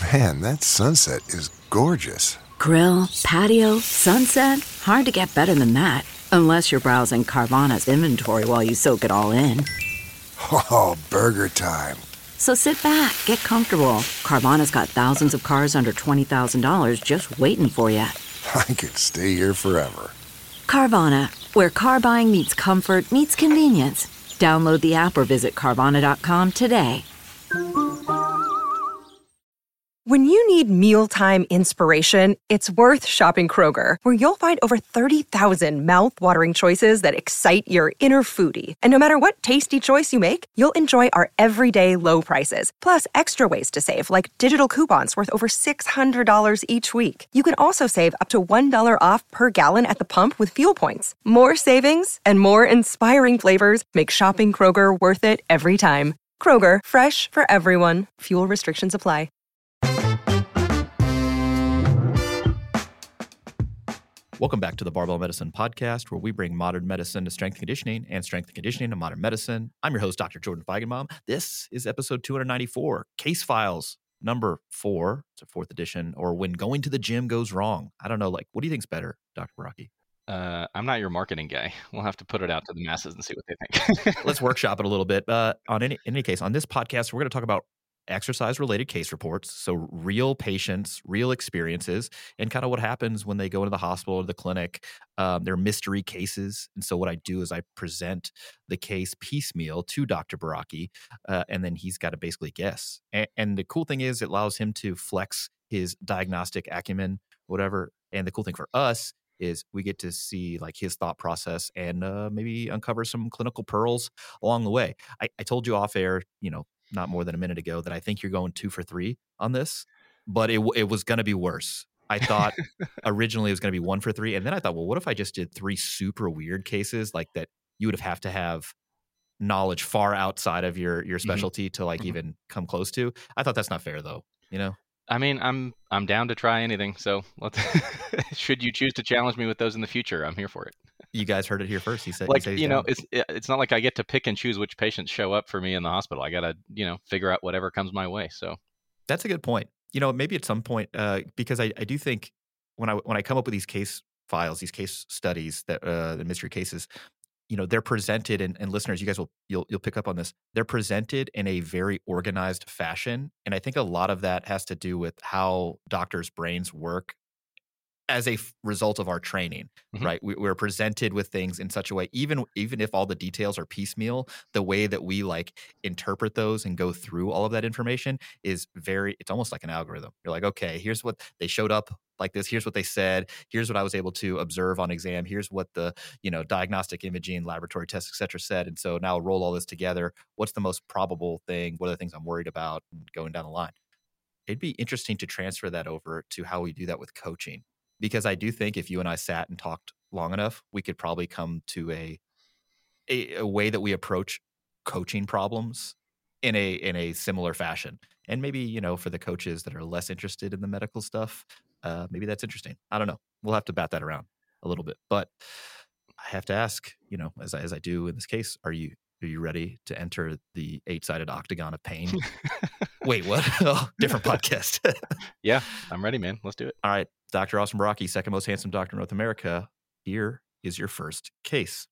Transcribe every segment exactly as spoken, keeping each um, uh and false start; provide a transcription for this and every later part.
Man, that sunset is gorgeous. Grill, patio, sunset. Hard to get better than that. Unless you're browsing Carvana's inventory while you soak it all in. Oh, burger time. So sit back, get comfortable. Carvana's got thousands of cars under twenty thousand dollars just waiting for you. I could stay here forever. Carvana, where car buying meets comfort, meets convenience. Download the app or visit Carvana dot com today. When you need mealtime inspiration, it's worth shopping Kroger, where you'll find over thirty thousand mouth-watering choices that excite your inner foodie. And no matter what tasty choice you make, you'll enjoy our everyday low prices, plus extra ways to save, like digital coupons worth over six hundred dollars each week. You can also save up to one dollar off per gallon at the pump with fuel points. More savings and more inspiring flavors make shopping Kroger worth it every time. Kroger, fresh for everyone. Fuel restrictions apply. Welcome back to the Barbell Medicine Podcast, where we bring modern medicine to strength and conditioning and strength and conditioning to modern medicine. I'm your host, Doctor Jordan Feigenbaum. This is episode two ninety-four, Case Files number four. It's a fourth edition, or When Going to the Gym Goes Wrong. I don't know, like, what do you think's better, Doctor Baraki? Uh, I'm not your marketing guy. We'll have to put it out to the masses and see what they think. Let's workshop it a little bit. Uh, on any, in any case, on this podcast, we're going to talk about exercise-related case reports, so real patients, real experiences, and kind of what happens when they go into the hospital or the clinic. Um, they're mystery cases, and so what I do is I present the case piecemeal to Doctor Baraki, uh, and then he's got to basically guess. And, and the cool thing is it allows him to flex his diagnostic acumen, whatever. And the cool thing for us is we get to see like his thought process and uh, maybe uncover some clinical pearls along the way. I, I told you off air, you know, not more than a minute ago, that I think you're going two for three on this, but it it was going to be worse. I thought originally it was going to be one for three. And then I thought, well, what if I just did three super weird cases like that you would have to have knowledge far outside of your, your specialty mm-hmm. to like mm-hmm. even come close to. I thought that's not fair though, you know? I mean, I'm I'm down to try anything. So let's should you choose to challenge me with those in the future, I'm here for it. You guys heard it here first. He said, like, he said you know, down. it's it's not like I get to pick and choose which patients show up for me in the hospital. I got to, you know, figure out whatever comes my way. So that's a good point. You know, maybe at some point, uh, because I, I do think when I when I come up with these case files, these case studies, that uh, the mystery cases, you know, they're presented, and, and listeners, you guys will you'll you'll pick up on this. They're presented in a very organized fashion, and I think a lot of that has to do with how doctors' brains work as a f- result of our training, mm-hmm. right? We, we're presented with things in such a way, even even if all the details are piecemeal, the way that we like interpret those and go through all of that information is very, it's almost like an algorithm. You're like, okay, here's what they showed up like this. Here's what they said. Here's what I was able to observe on exam. Here's what the, you know, diagnostic imaging, laboratory tests, et cetera said. And so now I'll roll all this together. What's the most probable thing? What are the things I'm worried about going down the line? It'd be interesting to transfer that over to how we do that with coaching. Because I do think if you and I sat and talked long enough, we could probably come to a, a a way that we approach coaching problems in a in a similar fashion. And maybe, you know, for the coaches that are less interested in the medical stuff, uh, maybe that's interesting. I don't know. We'll have to bat that around a little bit. But I have to ask, you know, as I, as I do in this case, are you are you ready to enter the eight-sided octagon of pain? Wait, what? Oh, different podcast. Yeah, I'm ready, man. Let's do it. All right. Doctor Austin Baraki, second most handsome doctor in North America. Here is your first case.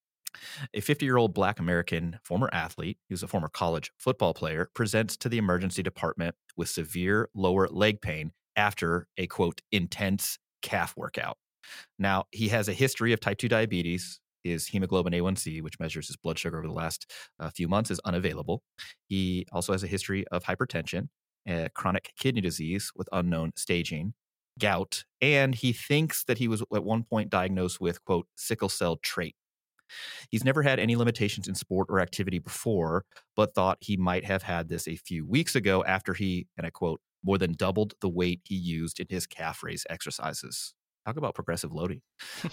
A fifty-year-old Black American former athlete, he was a former college football player, presents to the emergency department with severe lower leg pain after a, quote, intense calf workout. Now, he has a history of type two diabetes. His hemoglobin A one C, which measures his blood sugar over the last uh, few months, is unavailable. He also has a history of hypertension, uh, chronic kidney disease with unknown staging, gout, and he thinks that he was at one point diagnosed with, quote, sickle cell trait. He's never had any limitations in sport or activity before, but thought he might have had this a few weeks ago after he, and I quote, more than doubled the weight he used in his calf raise exercises. Talk about progressive loading.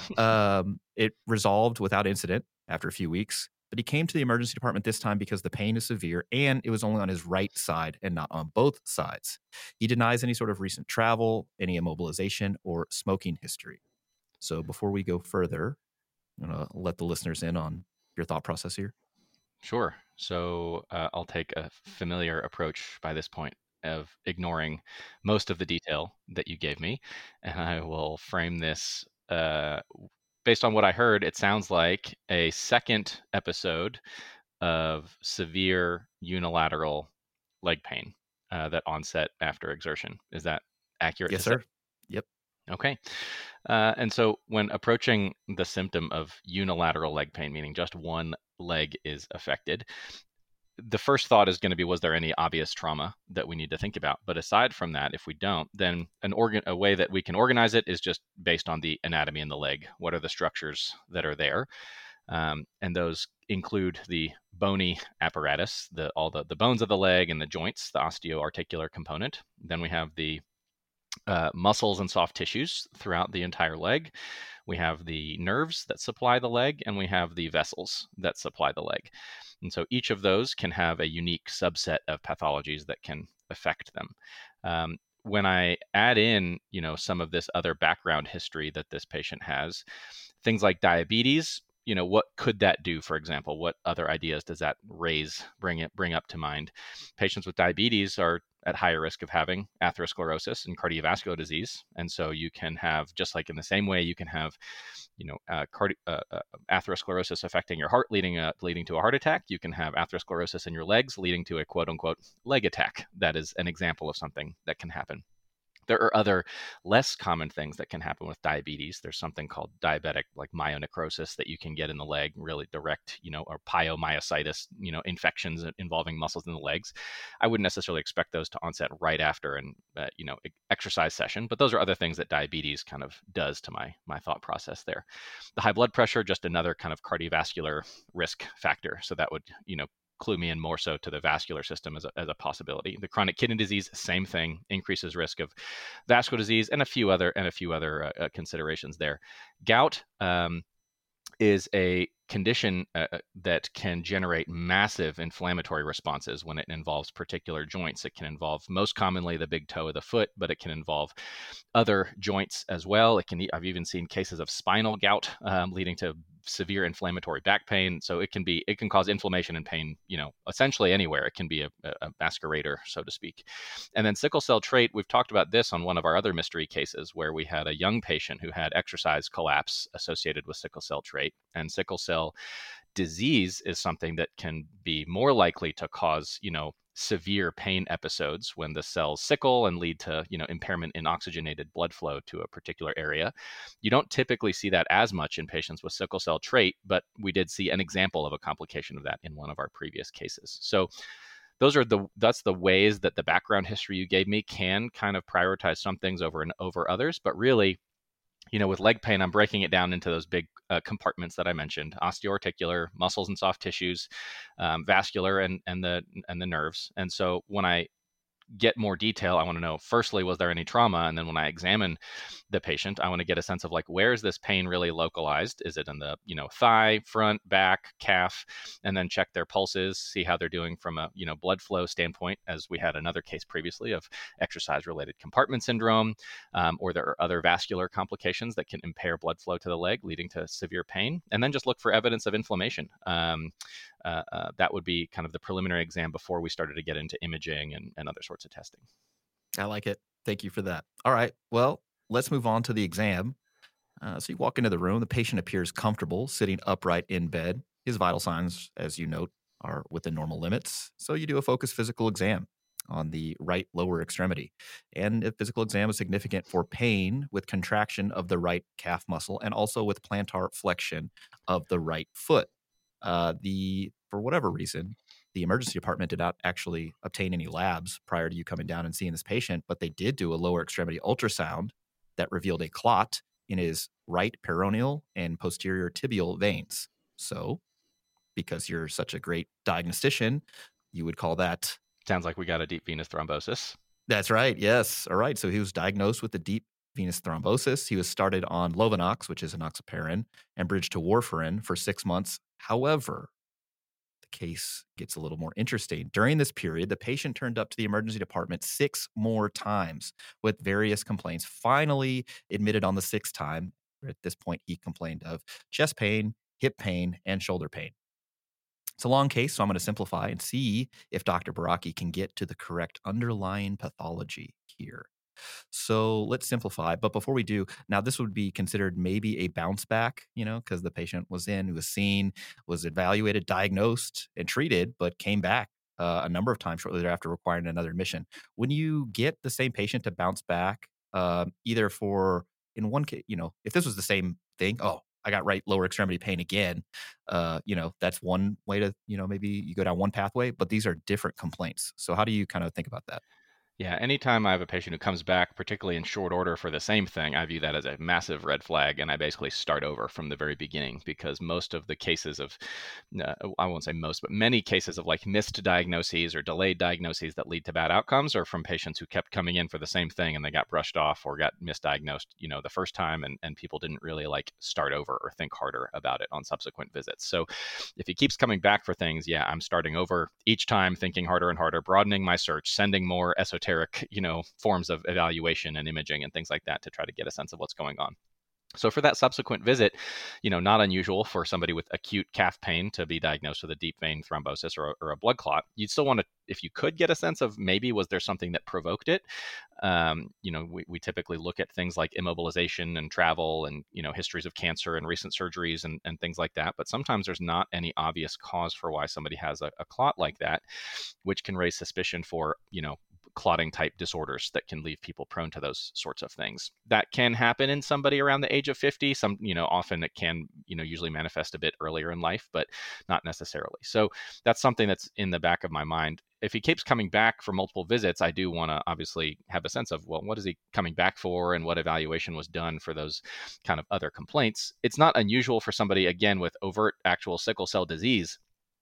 um, it resolved without incident after a few weeks, but he came to the emergency department this time because the pain is severe and it was only on his right side and not on both sides. He denies any sort of recent travel, any immobilization, or smoking history. So before we go further, I'm going to let the listeners in on your thought process here. Sure. So uh, I'll take a familiar approach by this point. of ignoring most of the detail that you gave me, and I will frame this uh, based on what I heard. It sounds like a second episode of severe unilateral leg pain uh, that onset after exertion. Is that accurate Yes, to say? sir. Yep. Okay. Uh, and so when approaching the symptom of unilateral leg pain, meaning just one leg is affected, the first thought is going to be, was there any obvious trauma that we need to think about? But aside from that, if we don't, then an organ, a way that we can organize it is just based on the anatomy in the leg. What are the structures that are there? Um, and those include the bony apparatus, the all the, the bones of the leg and the joints, the osteoarticular component. Then we have the uh, muscles and soft tissues throughout the entire leg. We have the nerves that supply the leg, and we have the vessels that supply the leg. And so each of those can have a unique subset of pathologies that can affect them. Um, when I add in, you know, some of this other background history that this patient has, things like diabetes, you know, what could that do? For example, what other ideas does that raise, bring it, bring up to mind? Patients with diabetes are at higher risk of having atherosclerosis and cardiovascular disease, and so you can have, just like in the same way, you can have, you know, uh, cardi- uh, uh, atherosclerosis affecting your heart, leading uh, leading to a heart attack. You can have atherosclerosis in your legs, leading to a quote unquote leg attack. That is an example of something that can happen. There are other less common things that can happen with diabetes. There's something called diabetic like myonecrosis that you can get in the leg, really direct, you know, or pyomyositis, you know, infections involving muscles in the legs. I wouldn't necessarily expect those to onset right after an, uh, you know, exercise session, but those are other things that diabetes kind of does to my my thought process there. The high blood pressure, just another kind of cardiovascular risk factor. So that would, you know, clue me in more so to the vascular system as a, as a possibility. The chronic kidney disease, same thing, increases risk of vascular disease, and a few other and a few other uh, uh, considerations there. Gout um, is a condition uh, that can generate massive inflammatory responses when it involves particular joints. It can involve most commonly the big toe of the foot, but it can involve other joints as well. It can. I've even seen cases of spinal gout um, leading to severe inflammatory back pain. So it can be, it can cause inflammation and pain, you know, essentially anywhere. It can be a, a masquerader, so to speak. And then sickle cell trait, we've talked about this on one of our other mystery cases where we had a young patient who had exercise collapse associated with sickle cell trait. And sickle cell disease is something that can be more likely to cause, you know, severe pain episodes when the cells sickle and lead to, you know, impairment in oxygenated blood flow to a particular area. You don't typically see that as much in patients with sickle cell trait, but we did see an example of a complication of that in one of our previous cases. So those are the that's the ways that the background history you gave me can kind of prioritize some things over and over others. But really, you know, with leg pain, I'm breaking it down into those big uh, compartments that I mentioned: osteoarticular, muscles and soft tissues, um, vascular, and and the and the nerves. And so when I get more detail, I want to know, firstly, was there any trauma? And then when I examine the patient, I want to get a sense of like, where is this pain really localized? Is it in the, you know, thigh, front, back, calf? And then check their pulses, see how they're doing from a, you know, blood flow standpoint, as we had another case previously of exercise-related compartment syndrome, um, or there are other vascular complications that can impair blood flow to the leg, leading to severe pain. And then just look for evidence of inflammation. Um, Uh, uh, that would be kind of the preliminary exam before we started to get into imaging and, and other sorts of testing. I like it. Thank you for that. All right. Well, let's move on to the exam. Uh, so you walk into the room. The patient appears comfortable, sitting upright in bed. His vital signs, as you note, are within normal limits. So you do a focused physical exam on the right lower extremity. And a physical exam is significant for pain with contraction of the right calf muscle and also with plantar flexion of the right foot. Uh, the for whatever reason, the emergency department did not actually obtain any labs prior to you coming down and seeing this patient, but they did do a lower extremity ultrasound that revealed a clot in his right peroneal and posterior tibial veins. So, because you're such a great diagnostician, you would call that... Sounds like we got a deep venous thrombosis. That's right. Yes. All right. So he was diagnosed with a deep venous thrombosis. He was started on Lovenox, which is enoxaparin, and bridged to warfarin for six months. However, the case gets a little more interesting. During this period, the patient turned up to the emergency department six more times with various complaints. Finally admitted on the sixth time. At this point, he complained of chest pain, hip pain, and shoulder pain. It's a long case, so I'm going to simplify and see if Doctor Baraki can get to the correct underlying pathology here. So let's simplify. But before we do, now this would be considered maybe a bounce back, you know, because the patient was in, was seen, was evaluated, diagnosed, and treated, but came back uh, a number of times shortly thereafter, requiring another admission. When you get the same patient to bounce back, uh, either for, in one case, you know, if this was the same thing, oh, I got right lower extremity pain again, uh, you know, that's one way to, you know, maybe you go down one pathway, but these are different complaints. So how do you kind of think about that? Yeah, anytime I have a patient who comes back, particularly in short order for the same thing, I view that as a massive red flag, and I basically start over from the very beginning because most of the cases of, uh, I won't say most, but many cases of like missed diagnoses or delayed diagnoses that lead to bad outcomes are from patients who kept coming in for the same thing and they got brushed off or got misdiagnosed, you know, the first time, and, and people didn't really like start over or think harder about it on subsequent visits. So if he keeps coming back for things, yeah, I'm starting over each time, thinking harder and harder, broadening my search, sending more esoteric you know, forms of evaluation and imaging and things like that to try to get a sense of what's going on. So for that subsequent visit, you know, not unusual for somebody with acute calf pain to be diagnosed with a deep vein thrombosis or, or a blood clot. You'd still want to, if you could get a sense of maybe was there something that provoked it. Um, you know, we, we typically look at things like immobilization and travel and, you know, histories of cancer and recent surgeries and, and things like that. But sometimes there's not any obvious cause for why somebody has a, a clot like that, which can raise suspicion for, you know, clotting type disorders that can leave people prone to those sorts of things. That can happen in somebody around the age of fifty. Some, you know, often it can, you know, usually manifest a bit earlier in life, but not necessarily. So that's something that's in the back of my mind. If he keeps coming back for multiple visits, I do want to obviously have a sense of, well, what is he coming back for and what evaluation was done for those kind of other complaints. It's not unusual for somebody, again, with overt actual sickle cell disease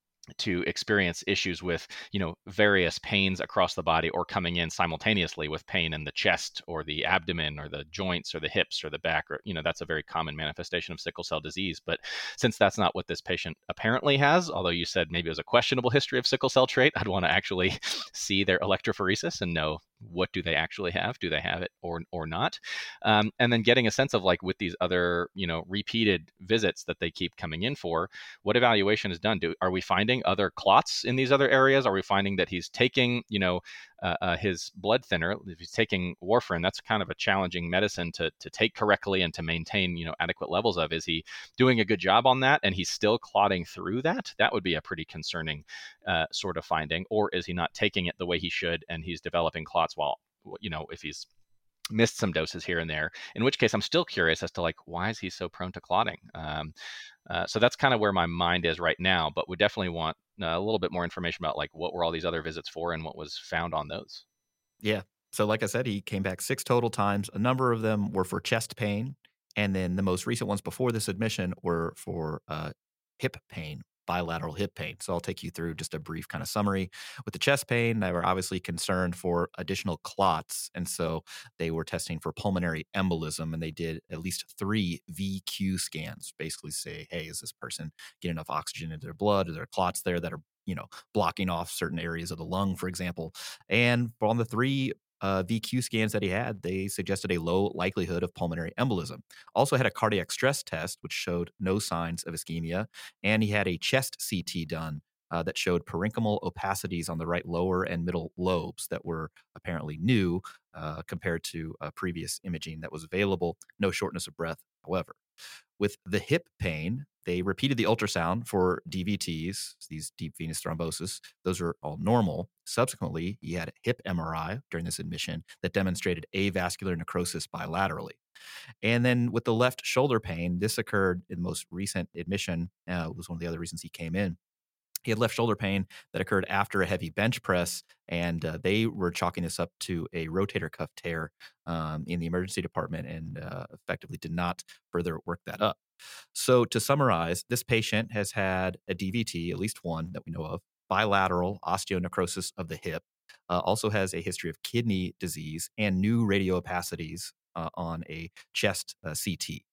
to experience issues with, you know, various pains across the body or coming in simultaneously with pain in the chest or the abdomen or the joints or the hips or the back, or, you know, that's a very common manifestation of sickle cell disease. But since that's not what this patient apparently has, although you said maybe it was a questionable history of sickle cell trait, I'd want to actually see their electrophoresis and know what do they actually have? Do they have it or or not? Um, and then getting a sense of, like, with these other, you know, repeated visits that they keep coming in for, what evaluation is done? Do, are we finding other clots in these other areas? Are we finding that he's taking, you know, uh, uh, his blood thinner? If he's taking warfarin, that's kind of a challenging medicine to to take correctly and to maintain, you know, adequate levels of. Is he doing a good job on that and he's still clotting through that? That would be a pretty concerning uh, sort of finding. Or is he not taking it the way he should and he's developing clots while, you know, if he's missed some doses here and there, in which case I'm still curious as to, like, why is he so prone to clotting? Um, uh, so that's kind of where my mind is right now, but we definitely want uh, a little bit more information about, like, what were all these other visits for and what was found on those. Yeah. So like I said, he came back six total times. A number of them were for chest pain. And then the most recent ones before this admission were for uh, hip pain, bilateral hip pain. So I'll take you through just a brief kind of summary. With the chest pain, they were obviously concerned for additional clots. And so they were testing for pulmonary embolism, and they did at least three V Q scans, basically say, hey, is this person getting enough oxygen into their blood? Are there clots there that are, you know, blocking off certain areas of the lung, for example? And on the three uh, V Q scans that he had, they suggested a low likelihood of pulmonary embolism. Also had a cardiac stress test, which showed no signs of ischemia. And he had a chest C T done uh, that showed parenchymal opacities on the right lower and middle lobes that were apparently new uh, compared to uh, previous imaging that was available. No shortness of breath, however. With the hip pain, they repeated the ultrasound for D V Ts, these deep venous thrombosis. Those are all normal. Subsequently, he had a hip M R I during this admission that demonstrated avascular necrosis bilaterally. And then with the left shoulder pain, this occurred in the most recent admission, uh, was one of the other reasons he came in. He had left shoulder pain that occurred after a heavy bench press, and uh, they were chalking this up to a rotator cuff tear um, in the emergency department, and uh, effectively did not further work that up. So to summarize, this patient has had a D V T, at least one that we know of, bilateral osteonecrosis of the hip, uh, also has a history of kidney disease and new radiopacities uh, on a chest uh, C T.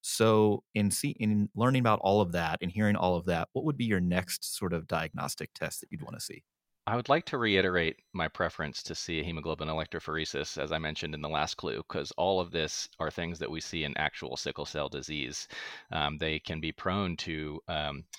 So in see, in learning about all of that and hearing all of that, what would be your next sort of diagnostic test that you'd want to see? I would like to reiterate my preference to see a hemoglobin electrophoresis, as I mentioned in the last clue, because all of this are things that we see in actual sickle cell disease. Um, they can be prone to um,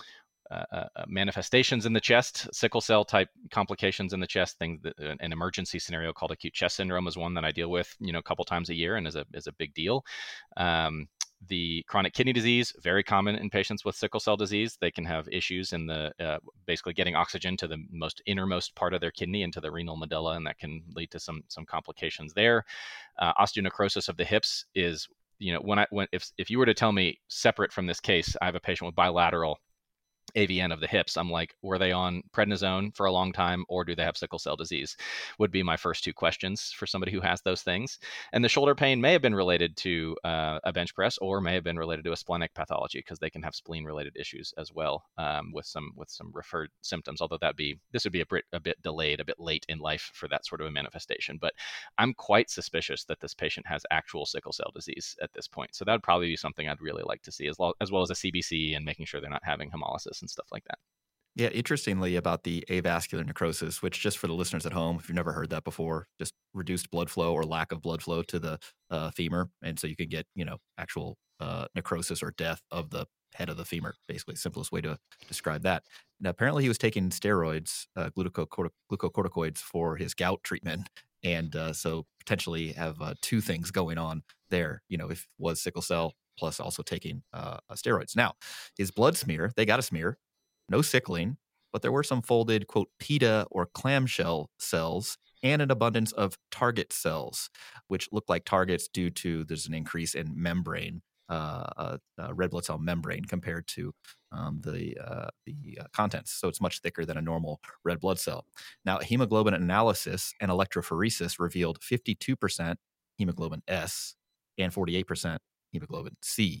uh, uh, manifestations in the chest, sickle cell type complications in the chest. Things that, uh, an emergency scenario called acute chest syndrome is one that I deal with, you know, a couple times a year, and is a is a big deal. Um, the chronic kidney disease, very common in patients with sickle cell disease. They can have issues in the uh, basically getting oxygen to the most innermost part of their kidney, into the renal medulla, and that can lead to some some complications there. Uh, osteonecrosis of the hips is, you know, when I when if if you were to tell me, separate from this case, I have a patient with bilateral A V N of the hips, I'm like, were they on prednisone for a long time, or do they have sickle cell disease? Would be my first two questions for somebody who has those things. And the shoulder pain may have been related to uh, a bench press, or may have been related to a splenic pathology, because they can have spleen related issues as well, um, with some with some referred symptoms. Although that be this would be a bit a bit delayed, a bit late in life for that sort of a manifestation. But I'm quite suspicious that this patient has actual sickle cell disease at this point. So that would probably be something I'd really like to see, as, lo- as well as a C B C, and making sure they're not having hemolysis and stuff like that. Yeah, interestingly about the avascular necrosis, which, just for the listeners at home, if you've never heard that before, just reduced blood flow or lack of blood flow to the uh, femur. And so you could get, you know, actual uh, necrosis or death of the head of the femur, basically, simplest way to describe that. Now, apparently he was taking steroids, uh, glucocortic- glucocorticoids for his gout treatment. And uh, so potentially have uh, two things going on there, you know, if it was sickle cell plus also taking uh, steroids. Now, his blood smear, they got a smear. No sickling, but there were some folded, quote, pita or clamshell cells, and an abundance of target cells, which look like targets due to there's an increase in membrane, uh, uh, uh, red blood cell membrane, compared to um, the uh, the uh, contents. So it's much thicker than a normal red blood cell. Now, hemoglobin analysis and electrophoresis revealed fifty-two percent hemoglobin S and forty-eight percent hemoglobin C.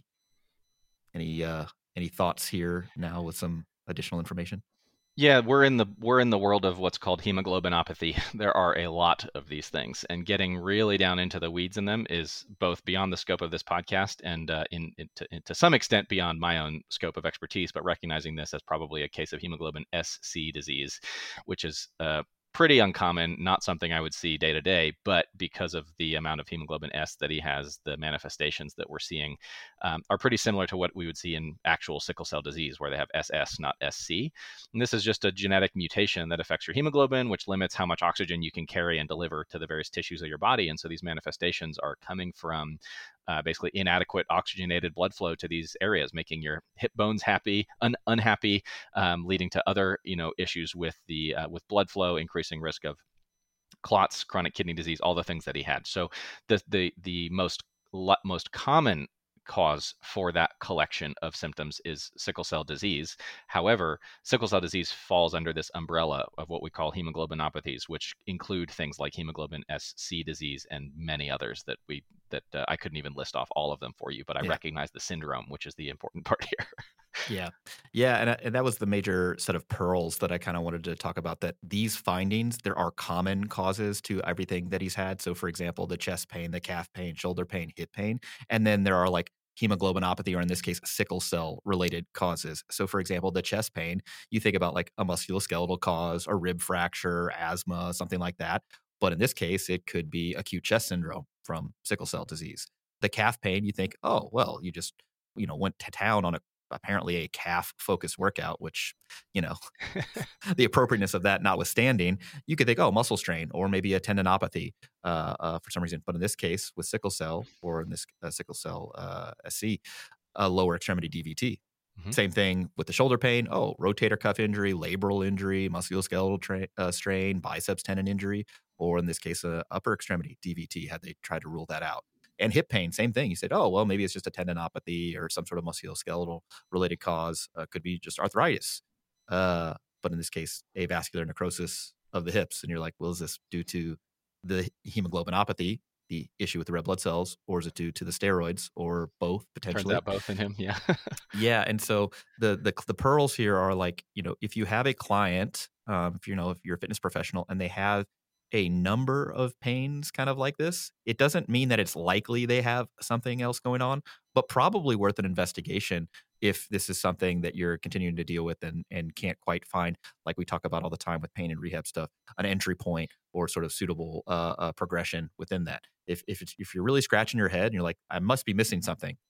Any uh, any thoughts here now with some additional information? Yeah, we're in the we're in the world of what's called hemoglobinopathy. There are a lot of these things, and getting really down into the weeds in them is both beyond the scope of this podcast, and uh, in, in, to, in to some extent beyond my own scope of expertise. But recognizing this as probably a case of hemoglobin S C disease, which is uh, pretty uncommon, not something I would see day to day, but because of the amount of hemoglobin S that he has, the manifestations that we're seeing um, are pretty similar to what we would see in actual sickle cell disease, where they have S S, not S C. And this is just a genetic mutation that affects your hemoglobin, which limits how much oxygen you can carry and deliver to the various tissues of your body. And so these manifestations are coming from Uh, basically inadequate oxygenated blood flow to these areas, making your hip bones happy, un- unhappy, um, leading to other, you know, issues with the uh, with blood flow, increasing risk of clots, chronic kidney disease, all the things that he had. So the the the most most common cause for that collection of symptoms is sickle cell disease. However, sickle cell disease falls under this umbrella of what we call hemoglobinopathies, which include things like hemoglobin S C disease and many others that we that uh, I couldn't even list off all of them for you, but I Yeah. recognize the syndrome, which is the important part here. Yeah. Yeah. And, uh, and that was the major set of pearls that I kind of wanted to talk about, that these findings, there are common causes to everything that he's had. So, for example, the chest pain, the calf pain, shoulder pain, hip pain. And then there are like hemoglobinopathy, or in this case, sickle cell related causes. So, for example, the chest pain, you think about like a musculoskeletal cause, a rib fracture, asthma, something like that. But in this case, it could be acute chest syndrome from sickle cell disease. The calf pain, you think, oh, well, you just, you know, went to town on a apparently a calf focused workout, which, you know, the appropriateness of that notwithstanding, you could think, oh, muscle strain, or maybe a tendinopathy uh, uh, for some reason. But in this case, with sickle cell, or in this uh, sickle cell uh, S C, a lower extremity D V T. Mm-hmm. Same thing with the shoulder pain. Oh, rotator cuff injury, labral injury, musculoskeletal tra- uh, strain, biceps tendon injury, or in this case, uh, upper extremity D V T, had they tried to rule that out. And hip pain, same thing. You said, oh, well, maybe it's just a tendinopathy or some sort of musculoskeletal related cause. Uh, could be just arthritis. Uh, but in this case, avascular necrosis of the hips. And you're like, well, is this due to the hemoglobinopathy, the issue with the red blood cells, or is it due to the steroids, or both potentially? Turns out both in him, yeah. Yeah. And so the, the the pearls here are like, you know, if you have a client, um, if you know, if you're a fitness professional and they have a number of pains kind of like this, it doesn't mean that it's likely they have something else going on, but probably worth an investigation if this is something that you're continuing to deal with and, and can't quite find, like we talk about all the time with pain and rehab stuff, an entry point or sort of suitable uh, uh, progression within that. If if, it's, if you're really scratching your head and you're like, I must be missing something,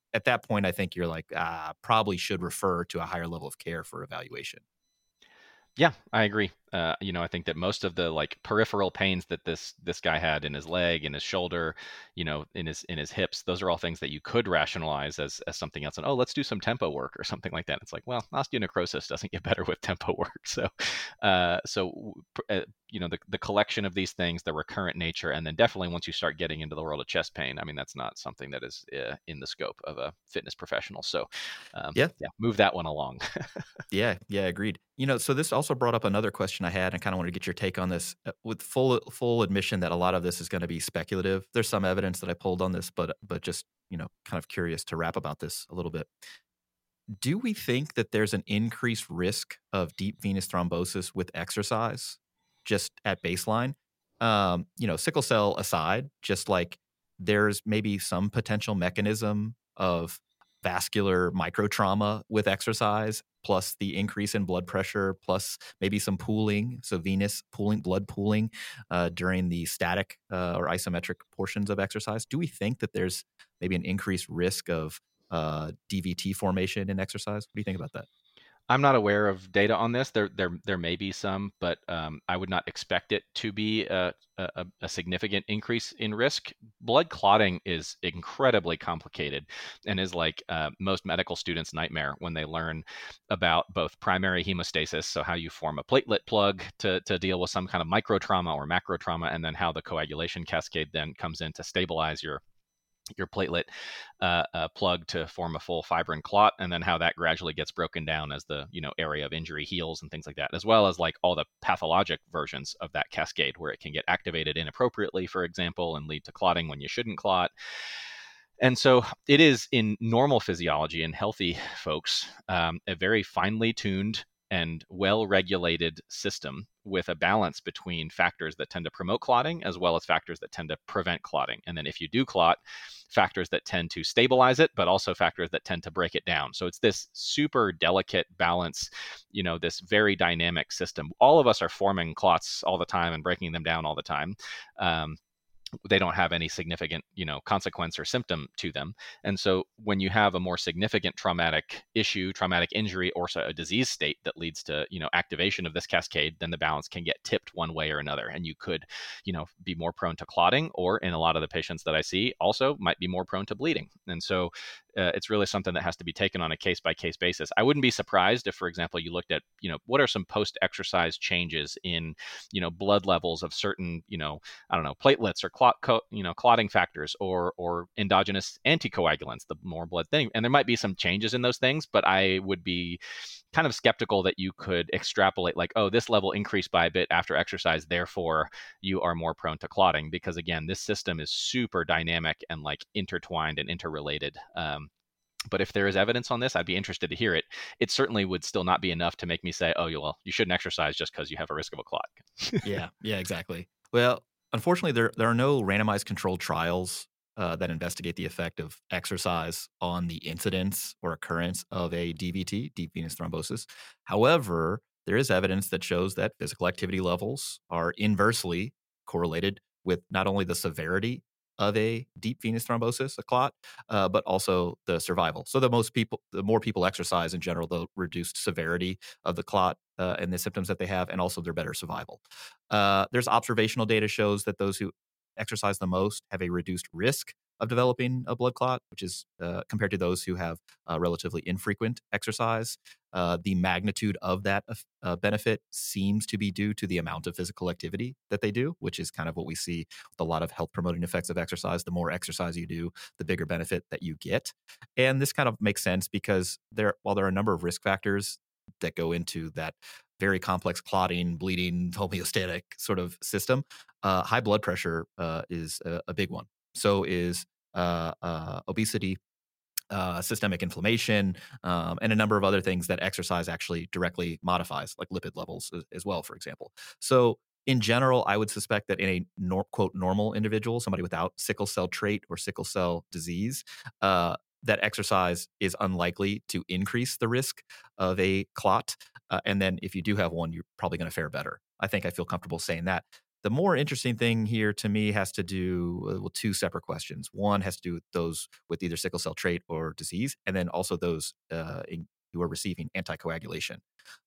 at that point, I think you're like, ah, probably should refer to a higher level of care for evaluation. Yeah, I agree. Uh, you know, I think that most of the like peripheral pains that this this guy had in his leg, in his shoulder, you know, in his in his hips, those are all things that you could rationalize as as something else. And oh, let's do some tempo work or something like that. It's like, well, osteonecrosis doesn't get better with tempo work. So, uh, so uh, you know, the the collection of these things, the recurrent nature, and then definitely once you start getting into the world of chest pain, I mean, that's not something that is uh, in the scope of a fitness professional. So, um, Yeah. yeah, move that one along. Yeah, yeah, agreed. You know, so this also brought up another question I had, and kind of wanted to get your take on this. Uh, With full full admission that a lot of this is going to be speculative. There's some evidence that I pulled on this, but but just you know, kind of curious to rap about this a little bit. Do we think that there's an increased risk of deep venous thrombosis with exercise, just at baseline? Um, you know, sickle cell aside, just like there's maybe some potential mechanism of vascular microtrauma with exercise, plus the increase in blood pressure, plus maybe some pooling, so venous pooling, blood pooling uh, during the static uh, or isometric portions of exercise. Do we think that there's maybe an increased risk of uh, D V T formation in exercise? What do you think about that? I'm not aware of data on this. There, there, there may be some, but um, I would not expect it to be a, a, a significant increase in risk. Blood clotting is incredibly complicated and is like uh, most medical students' nightmare when they learn about both primary hemostasis, so how you form a platelet plug to, to deal with some kind of micro trauma or macro trauma, and then how the coagulation cascade then comes in to stabilize your your platelet uh, uh, plug to form a full fibrin clot, and then how that gradually gets broken down as the you know area of injury heals and things like that, as well as like all the pathologic versions of that cascade where it can get activated inappropriately, for example, and lead to clotting when you shouldn't clot. And so it is in normal physiology in healthy folks, um, a very finely tuned and well-regulated system with a balance between factors that tend to promote clotting as well as factors that tend to prevent clotting. And then if you do clot, factors that tend to stabilize it, but also factors that tend to break it down. So it's this super delicate balance, you know, this very dynamic system. All of us are forming clots all the time and breaking them down all the time. Um, they don't have any significant, you know, consequence or symptom to them. And so when you have a more significant traumatic issue, traumatic injury, or so a disease state that leads to, you know, activation of this cascade, then the balance can get tipped one way or another. And you could, you know, be more prone to clotting, or in a lot of the patients that I see also might be more prone to bleeding. And so uh, it's really something that has to be taken on a case by case basis. I wouldn't be surprised if, for example, you looked at, you know, what are some post exercise changes in, you know, blood levels of certain, you know, I don't know, platelets or clot, co- you know, clotting factors or or endogenous anticoagulants, the more blood thinning. And there might be some changes in those things, but I would be kind of skeptical that you could extrapolate like, oh, this level increased by a bit after exercise, therefore you are more prone to clotting. Because again, this system is super dynamic and like intertwined and interrelated. Um, but if there is evidence on this, I'd be interested to hear it. It certainly would still not be enough to make me say, oh, well, you shouldn't exercise just because you have a risk of a clot. Yeah, yeah, exactly. Well, unfortunately, there there are no randomized controlled trials uh, that investigate the effect of exercise on the incidence or occurrence of a D V T, deep venous thrombosis. However, there is evidence that shows that physical activity levels are inversely correlated with not only the severity of a deep venous thrombosis, a clot, uh, but also the survival. So the most people, the more people exercise in general, the reduced severity of the clot uh, and the symptoms that they have, and also their better survival. Uh, there's observational data shows that those who exercise the most have a reduced risk of developing a blood clot, which is uh, compared to those who have uh, relatively infrequent exercise. Uh, the magnitude of that uh, benefit seems to be due to the amount of physical activity that they do, which is kind of what we see with a lot of health promoting effects of exercise. The more exercise you do, the bigger benefit that you get. And this kind of makes sense because there, while there are a number of risk factors that go into that very complex clotting, bleeding, homeostatic sort of system, uh, high blood pressure uh, is a, a big one. So is uh, uh, obesity, uh, systemic inflammation, um, and a number of other things that exercise actually directly modifies, like lipid levels as, as well, for example. So in general, I would suspect that in a nor- quote normal individual, somebody without sickle cell trait or sickle cell disease, uh, that exercise is unlikely to increase the risk of a clot. Uh, and then if you do have one, you're probably going to fare better. I think I feel comfortable saying that. The more interesting thing here to me has to do uh, with two separate questions. One has to do with those with either sickle cell trait or disease, and then also those uh, in, who are receiving anticoagulation.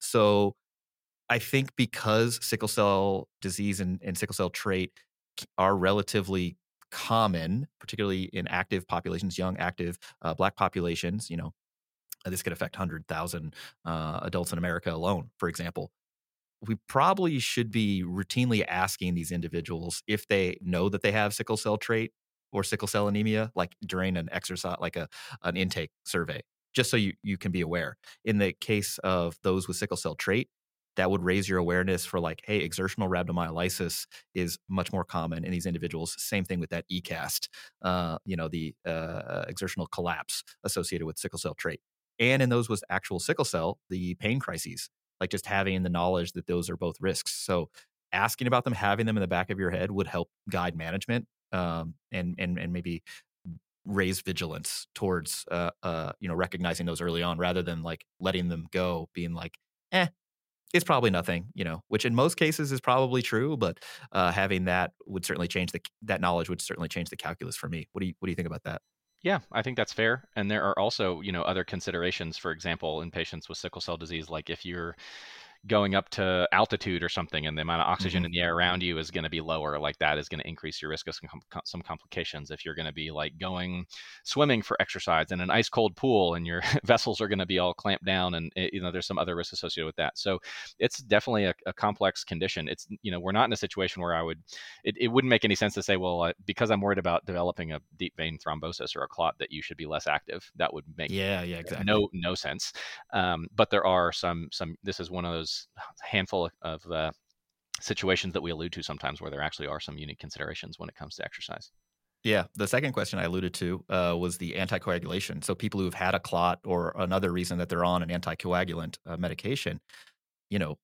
So I think because sickle cell disease and, and sickle cell trait are relatively common, particularly in active populations, young active uh, Black populations, you know, this could affect one hundred thousand uh, adults in America alone, for example. We probably should be routinely asking these individuals if they know that they have sickle cell trait or sickle cell anemia, like during an exercise, like a an intake survey, just so you, you can be aware. In the case of those with sickle cell trait, that would raise your awareness for like, hey, exertional rhabdomyolysis is much more common in these individuals. Same thing with that E CAST, uh, you know, the uh, exertional collapse associated with sickle cell trait. And in those with actual sickle cell, the pain crises, like just having the knowledge that those are both risks. So asking about them, having them in the back of your head would help guide management um, and, and, and maybe raise vigilance towards, uh, uh, you know, recognizing those early on rather than like letting them go, being like, eh, it's probably nothing, you know, which in most cases is probably true, but uh, having that would certainly change the, that knowledge would certainly change the calculus for me. What do you, what do you think about that? Yeah, I think that's fair. And there are also, you know, other considerations, for example, in patients with sickle cell disease, like if you're going up to altitude or something and the amount of oxygen Mhm. in the air around you is going to be lower, like that is going to increase your risk of some, com- some complications. If you're going to be like going swimming for exercise in an ice cold pool and your vessels are going to be all clamped down, and it, you know there's some other risks associated with that. So it's definitely a, a complex condition. It's, you know, we're not in a situation where I would it, it wouldn't make any sense to say, well, uh, because I'm worried about developing a deep vein thrombosis or a clot, that you should be less active. That would make Yeah, yeah, exactly. no no sense. Um, but there are some some. This is one of those handful of uh, situations that we allude to sometimes where there actually are some unique considerations when it comes to exercise. Yeah. The second question I alluded to uh, was the anticoagulation. So people who've had a clot or another reason that they're on an anticoagulant uh, medication, you know,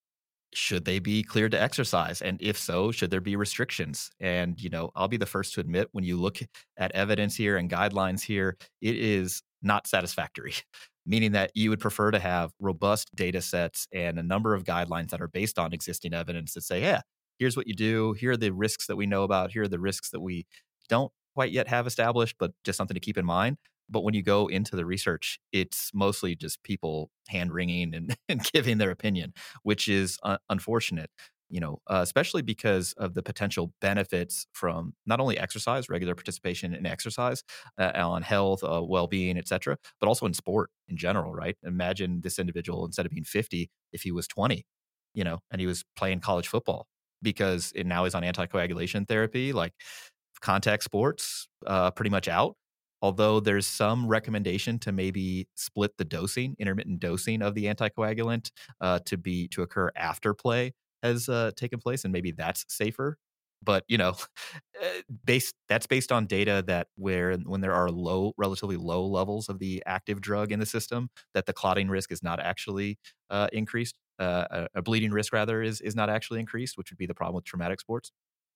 should they be cleared to exercise? And if so, should there be restrictions? And, you know, I'll be the first to admit when you look at evidence here and guidelines here, it is not satisfactory, meaning that you would prefer to have robust data sets and a number of guidelines that are based on existing evidence that say, yeah, here's what you do. Here are the risks that we know about. Here are the risks that we don't quite yet have established, but just something to keep in mind. But when you go into the research, it's mostly just people hand wringing and, and giving their opinion, which is uh, unfortunate, you know, uh, especially because of the potential benefits from not only exercise, regular participation in exercise, uh, on health, uh, well-being, et cetera, but also in sport in general, right? Imagine this individual, instead of being fifty, if he was twenty, you know, and he was playing college football because it, now he's on anticoagulation therapy, like contact sports, uh, pretty much out. Although there's some recommendation to maybe split the dosing, intermittent dosing of the anticoagulant uh, to be to occur after play has uh, taken place, and maybe that's safer. But you know, based that's based on data that where when there are low, relatively low levels of the active drug in the system, that the clotting risk is not actually uh, increased. Uh, a, a bleeding risk rather is is not actually increased, which would be the problem with traumatic sports.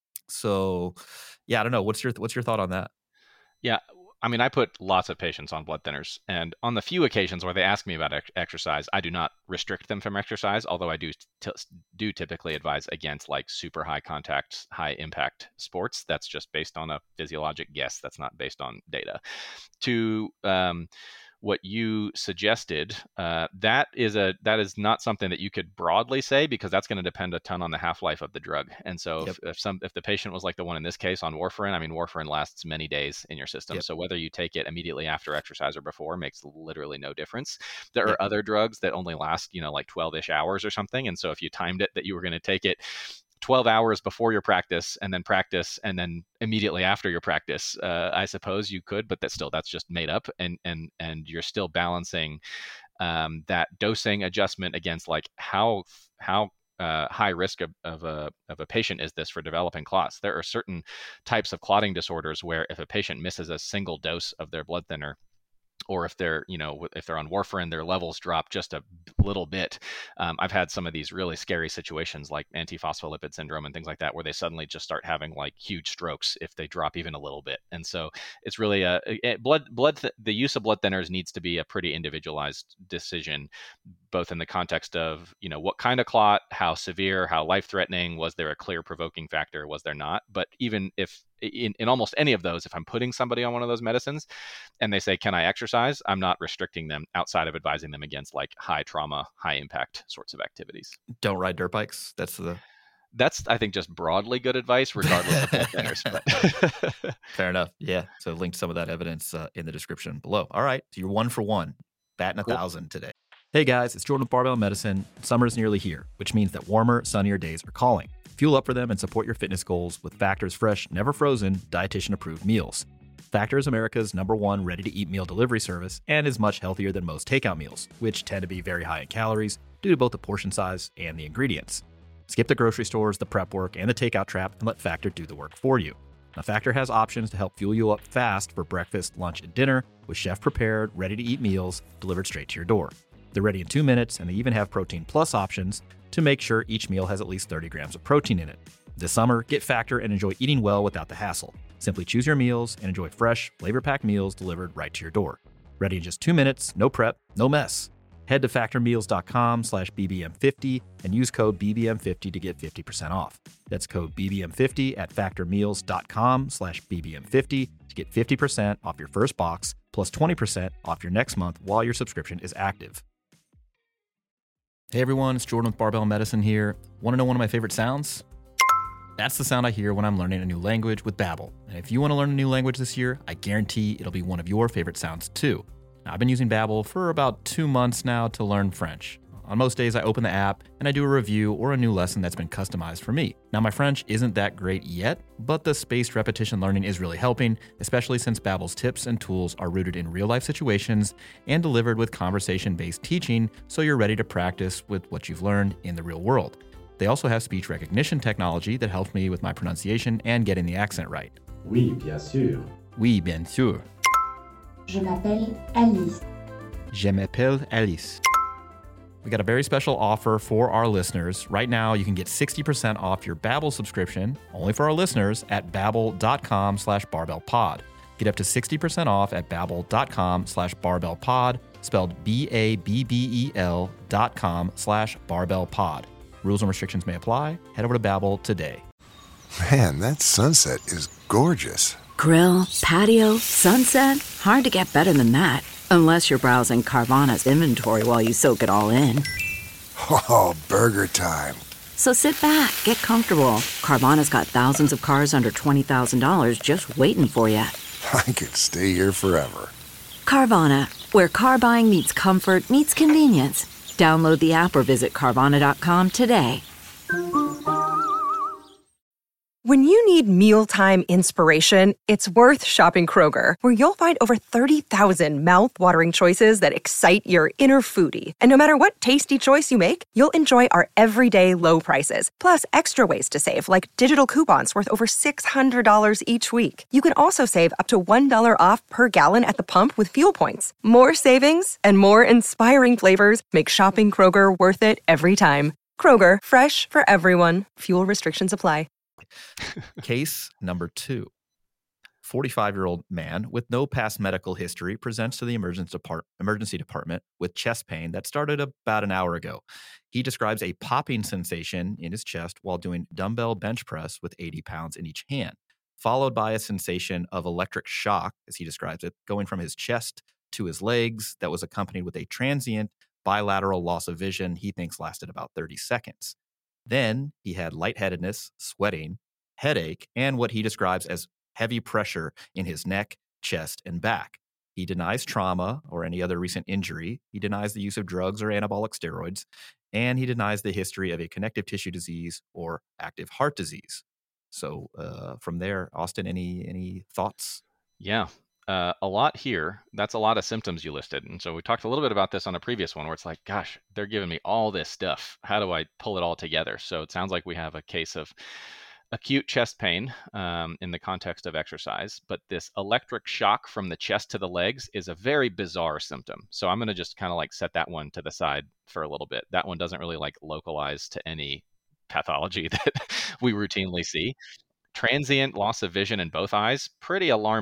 So, yeah, I don't know. What's your what's your thought on that? Yeah. I mean, I put lots of patients on blood thinners, and on the few occasions where they ask me about ex- exercise, I do not restrict them from exercise, although I do t- do typically advise against like super high contact, high impact sports. That's just based on a physiologic guess. That's not based on data. To um, what you suggested, uh, that is a that is not something that you could broadly say, because that's going to depend a ton on the half-life of the drug. And so Yep. if, if some if the patient was like the one in this case on warfarin, I mean, warfarin lasts many days in your system. Yep. So whether you take it immediately after exercise or before makes literally no difference. There Yep. are other drugs that only last, you know, like twelve-ish hours or something. And so if you timed it that you were going to take it twelve hours before your practice and then practice and then immediately after your practice, uh, I suppose you could, but that's still, that's just made up. And, and, and you're still balancing um, that dosing adjustment against like how, how uh, high risk of, of, a, of a patient is this for developing clots. There are certain types of clotting disorders where if a patient misses a single dose of their blood thinner, or if they're, you know, if they're on warfarin, their levels drop just a little bit. Um, I've had some of these really scary situations like antiphospholipid syndrome and things like that, where they suddenly just start having like huge strokes if they drop even a little bit. And so it's really a, a blood, blood, th- the use of blood thinners needs to be a pretty individualized decision. both in the context of, you know, what kind of clot, how severe, how life-threatening, was there a clear provoking factor, was there not? But even if in, in almost any of those, if I'm putting somebody on one of those medicines and they say, can I exercise? I'm not restricting them outside of advising them against like high trauma, high impact sorts of activities. Don't ride dirt bikes. That's the... That's, I think, just broadly good advice, regardless of both centers. But fair enough. Yeah. So link to some of that evidence uh, in the description below. All right. So you're one for one, batting a Cool. thousand today. Hey guys, it's Jordan with Barbell Medicine. Summer is nearly here, which means that warmer, sunnier days are calling. Fuel up for them and support your fitness goals with Factor's fresh, never frozen, dietitian-approved meals. Factor is America's number one ready-to-eat meal delivery service and is much healthier than most takeout meals, which tend to be very high in calories due to both the portion size and the ingredients. Skip the grocery stores, the prep work, and the takeout trap and let Factor do the work for you. Now, Factor has options to help fuel you up fast for breakfast, lunch, and dinner with chef-prepared, ready-to-eat meals delivered straight to your door. They're ready in two minutes, and they even have Protein Plus options to make sure each meal has at least thirty grams of protein in it. This summer, get Factor and enjoy eating well without the hassle. Simply choose your meals and enjoy fresh, flavor-packed meals delivered right to your door. Ready in just two minutes, no prep, no mess. Head to factormeals.com slash BBM50 and use code B B M fifty to get fifty percent off. That's code B B M fifty at factormeals.com slash BBM50 to get fifty percent off your first box plus twenty percent off your next month while your subscription is active. Hey everyone, it's Jordan with Barbell Medicine here. Want to know one of my favorite sounds? That's the sound I hear when I'm learning a new language with Babbel. And if you want to learn a new language this year, I guarantee it'll be one of your favorite sounds too. Now, I've been using Babbel for about two months now to learn French. On most days, I open the app and I do a review or a new lesson that's been customized for me. Now, my French isn't that great yet, but the spaced repetition learning is really helping, especially since Babbel's tips and tools are rooted in real-life situations and delivered with conversation-based teaching, so you're ready to practice with what you've learned in the real world. They also have speech recognition technology that helps me with my pronunciation and getting the accent right. Oui, bien sûr. Oui, bien sûr. Je m'appelle Alice. Je m'appelle Alice. We got a very special offer for our listeners. Right now, you can get sixty percent off your Babbel subscription, only for our listeners, at babbel.com slash barbellpod. Get up to sixty percent off at babbel.com slash barbellpod, spelled B-A-B-B-E-L dot com slash barbellpod. Rules and restrictions may apply. Head over to Babbel today. Man, that sunset is gorgeous. Grill, patio, sunset. Hard to get better than that. Unless you're browsing Carvana's inventory while you soak it all in. Oh, burger time. So sit back, get comfortable. Carvana's got thousands of cars under twenty thousand dollars just waiting for you. I could stay here forever. Carvana, where car buying meets comfort meets convenience. Download the app or visit Carvana dot com today. When you need mealtime inspiration, it's worth shopping Kroger, where you'll find over thirty thousand mouth-watering choices that excite your inner foodie. And no matter what tasty choice you make, you'll enjoy our everyday low prices, plus extra ways to save, like digital coupons worth over six hundred dollars each week. You can also save up to one dollar off per gallon at the pump with fuel points. More savings and more inspiring flavors make shopping Kroger worth it every time. Kroger, fresh for everyone. Fuel restrictions apply. Case number two. forty-five-year-old man with no past medical history presents to the emergency, depart- emergency department with chest pain that started about an hour ago. He describes a popping sensation in his chest while doing dumbbell bench press with eighty pounds in each hand, followed by a sensation of electric shock, as he describes it, going from his chest to his legs that was accompanied with a transient bilateral loss of vision he thinks lasted about thirty seconds. Then he had lightheadedness, sweating, headache, and what he describes as heavy pressure in his neck, chest, and back. He denies trauma or any other recent injury. He denies the use of drugs or anabolic steroids, and he denies the history of a connective tissue disease or active heart disease. So uh, from there, Austin, any any thoughts? Yeah, uh, a lot here. That's a lot of symptoms you listed. And so we talked a little bit about this on a previous one where it's like, gosh, they're giving me all this stuff. How do I pull it all together? So it sounds like we have a case of acute chest pain um, in the context of exercise, but this electric shock from the chest to the legs is a very bizarre symptom. So I'm going to just kind of like set that one to the side for a little bit. That one doesn't really like localize to any pathology that we routinely see. Transient loss of vision in both eyes, pretty alarming.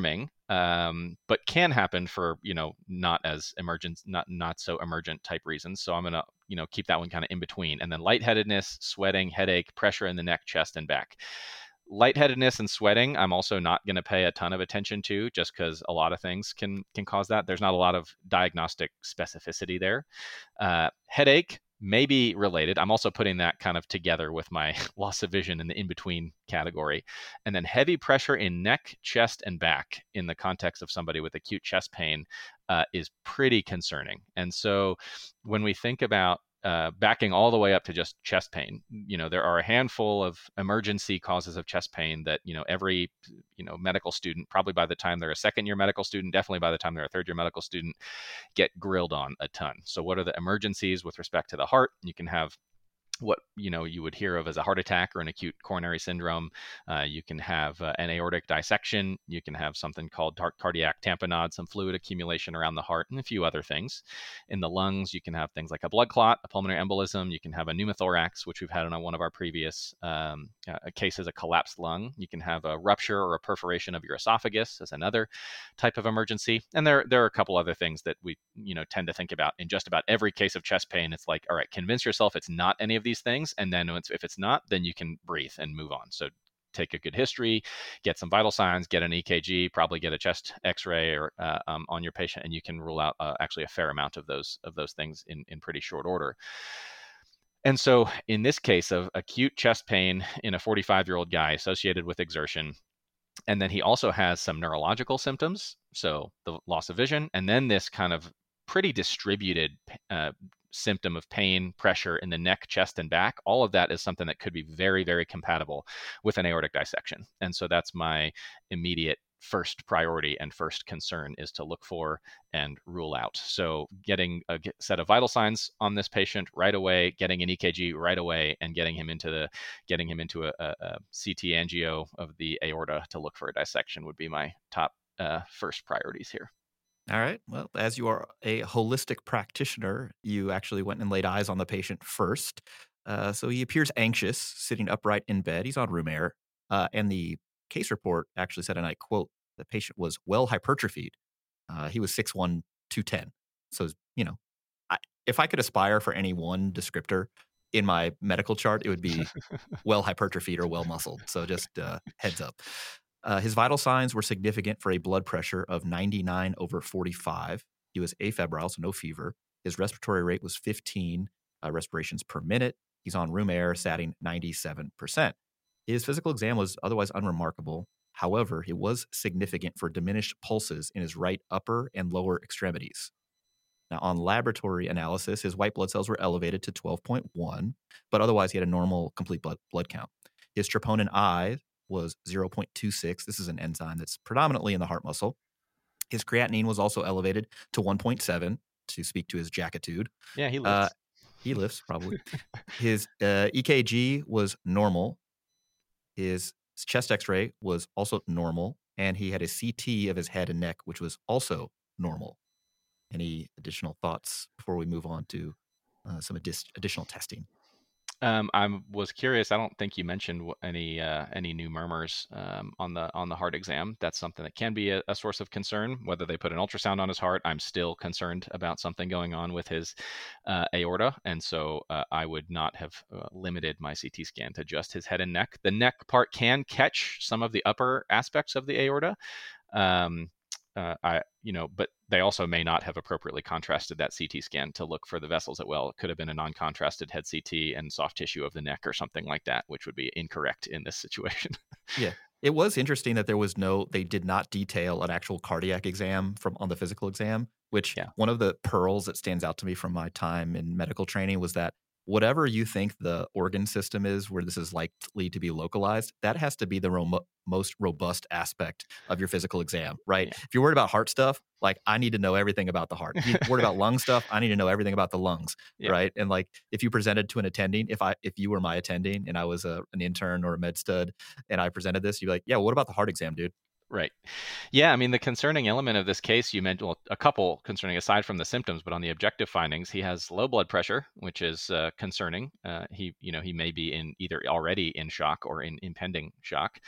um, but can happen for, you know, not as emergent, not not so emergent type reasons. So I'm gonna, you know, keep that one kind of in between. And then lightheadedness, sweating, headache, pressure in the neck, chest, and back. Lightheadedness and sweating, I'm also not going to pay a ton of attention to, just because a lot of things can can cause that. There's not a lot of diagnostic specificity there. Uh, headache may be related. I'm also putting that kind of together with my loss of vision in the in-between category. And then heavy pressure in neck, chest, and back in the context of somebody with acute chest pain uh, is pretty concerning. And so when we think about Uh, backing all the way up to just chest pain, you know, there are a handful of emergency causes of chest pain that, you know, every, you know, medical student, probably by the time they're a second year medical student, definitely by the time they're a third year medical student, get grilled on a ton. So what are the emergencies with respect to the heart? You can have what, you know, you would hear of as a heart attack or an acute coronary syndrome. Uh, you can have uh, an aortic dissection. You can have something called tar- cardiac tamponade, some fluid accumulation around the heart, and a few other things. In the lungs, you can have things like a blood clot, a pulmonary embolism. You can have a pneumothorax, which we've had on one of our previous um, uh, cases, a collapsed lung. You can have a rupture or a perforation of your esophagus as another type of emergency. And there, there are a couple other things that we, you know, tend to think about in just about every case of chest pain. It's like, all right, convince yourself it's not any of these things, and then if it's not, then you can breathe and move on. So take a good history, get some vital signs, get an E K G, probably get a chest X-ray or uh, um, on your patient, and you can rule out uh, actually a fair amount of those of those things in in pretty short order. And so in this case of acute chest pain in a forty-five-year-old guy associated with exertion, and then he also has some neurological symptoms, so the loss of vision, and then this kind of pretty distributed uh, symptom of pain, pressure in the neck, chest, and back. All of that is something that could be very, very compatible with an aortic dissection. And so that's my immediate first priority and first concern, is to look for and rule out. So getting a set of vital signs on this patient right away, getting an E K G right away, and getting him into the getting him into a, a, a C T angio of the aorta to look for a dissection would be my top uh, first priorities here. All right. Well, as you are a holistic practitioner, you actually went and laid eyes on the patient first. Uh, so he appears anxious, sitting upright in bed. He's on room air. Uh, and the case report actually said, and I quote, the patient was well hypertrophied. Uh, he was six one, two ten. So, you know, I, if I could aspire for any one descriptor in my medical chart, it would be well hypertrophied or well muscled. So just uh, heads up. Uh, his vital signs were significant for a blood pressure of ninety-nine over forty-five. He was afebrile, so no fever. His respiratory rate was fifteen uh, respirations per minute. He's on room air, satting ninety-seven percent. His physical exam was otherwise unremarkable. However, it was significant for diminished pulses in his right upper and lower extremities. Now, on laboratory analysis, his white blood cells were elevated to twelve point one, but otherwise he had a normal complete blood, blood count. His troponin I was zero point two six. This is an enzyme that's predominantly in the heart muscle. His creatinine was also elevated to one point seven, to speak to his jackitude. Yeah, he lifts. Uh, he lifts, probably. His uh, E K G was normal. His chest X-ray was also normal. And he had a C T of his head and neck, which was also normal. Any additional thoughts before we move on to uh, some addi- additional testing? Um, I was curious. I don't think you mentioned wh- any uh, any new murmurs um, on the on the heart exam. That's something that can be a, a source of concern. Whether they put an ultrasound on his heart, I'm still concerned about something going on with his uh, aorta, and so uh, I would not have uh, limited my C T scan to just his head and neck. The neck part can catch some of the upper aspects of the aorta. Um, uh, I, you know, but they also may not have appropriately contrasted that C T scan to look for the vessels as well. It could have been a non-contrasted head C T and soft tissue of the neck or something like that, which would be incorrect in this situation. Yeah. It was interesting that there was no, they did not detail an actual cardiac exam from on the physical exam, which Yeah. one of the pearls that stands out to me from my time in medical training was that whatever you think the organ system is where this is likely to be localized, that has to be the ro- most robust aspect of your physical exam, right? Yeah. If you're worried about heart stuff, like I need to know everything about the heart. If you're worried about lung stuff, I need to know everything about the lungs, Yeah. right? And like if you presented to an attending, if I if you were my attending and I was a, an intern or a med stud and I presented this, you'd be like, yeah, well, what about the heart exam, dude? Right. Yeah. I mean, the concerning element of this case, you mentioned, well, a couple concerning aside from the symptoms, but on the objective findings, he has low blood pressure, which is uh, concerning. Uh, he, you know, he may be in either already in shock or in impending shock.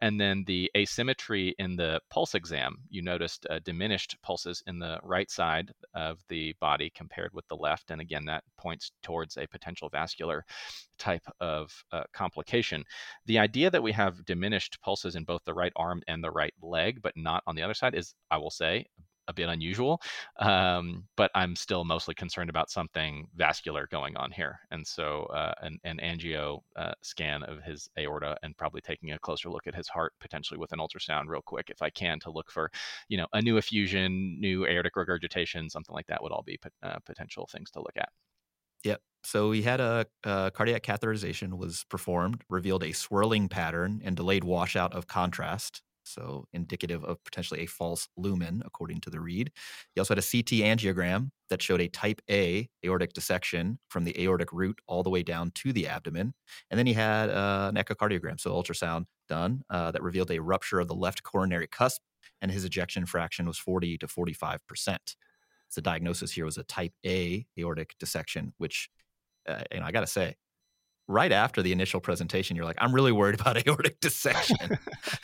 And then the asymmetry in the pulse exam, you noticed uh, diminished pulses in the right side of the body compared with the left. And again, that points towards a potential vascular type of uh, complication. The idea that we have diminished pulses in both the right arm and the right leg, but not on the other side is, I will say, a bit unusual, um, but I'm still mostly concerned about something vascular going on here. And so uh, an, an angio uh, scan of his aorta and probably taking a closer look at his heart, potentially with an ultrasound real quick, if I can, to look for, you know, a new effusion, new aortic regurgitation, something like that would all be uh, potential things to look at. Yep. So he had a, a cardiac catheterization was performed, revealed a swirling pattern and delayed washout of contrast. So indicative of potentially a false lumen, according to the read. He also had a C T angiogram that showed a type A aortic dissection from the aortic root all the way down to the abdomen. And then he had uh, an echocardiogram, so ultrasound done, uh, that revealed a rupture of the left coronary cusp, and his ejection fraction was forty to forty-five percent. So the diagnosis here was a type A aortic dissection, which, uh, you know, I got to say, right after the initial presentation, you're like, I'm really worried about aortic dissection.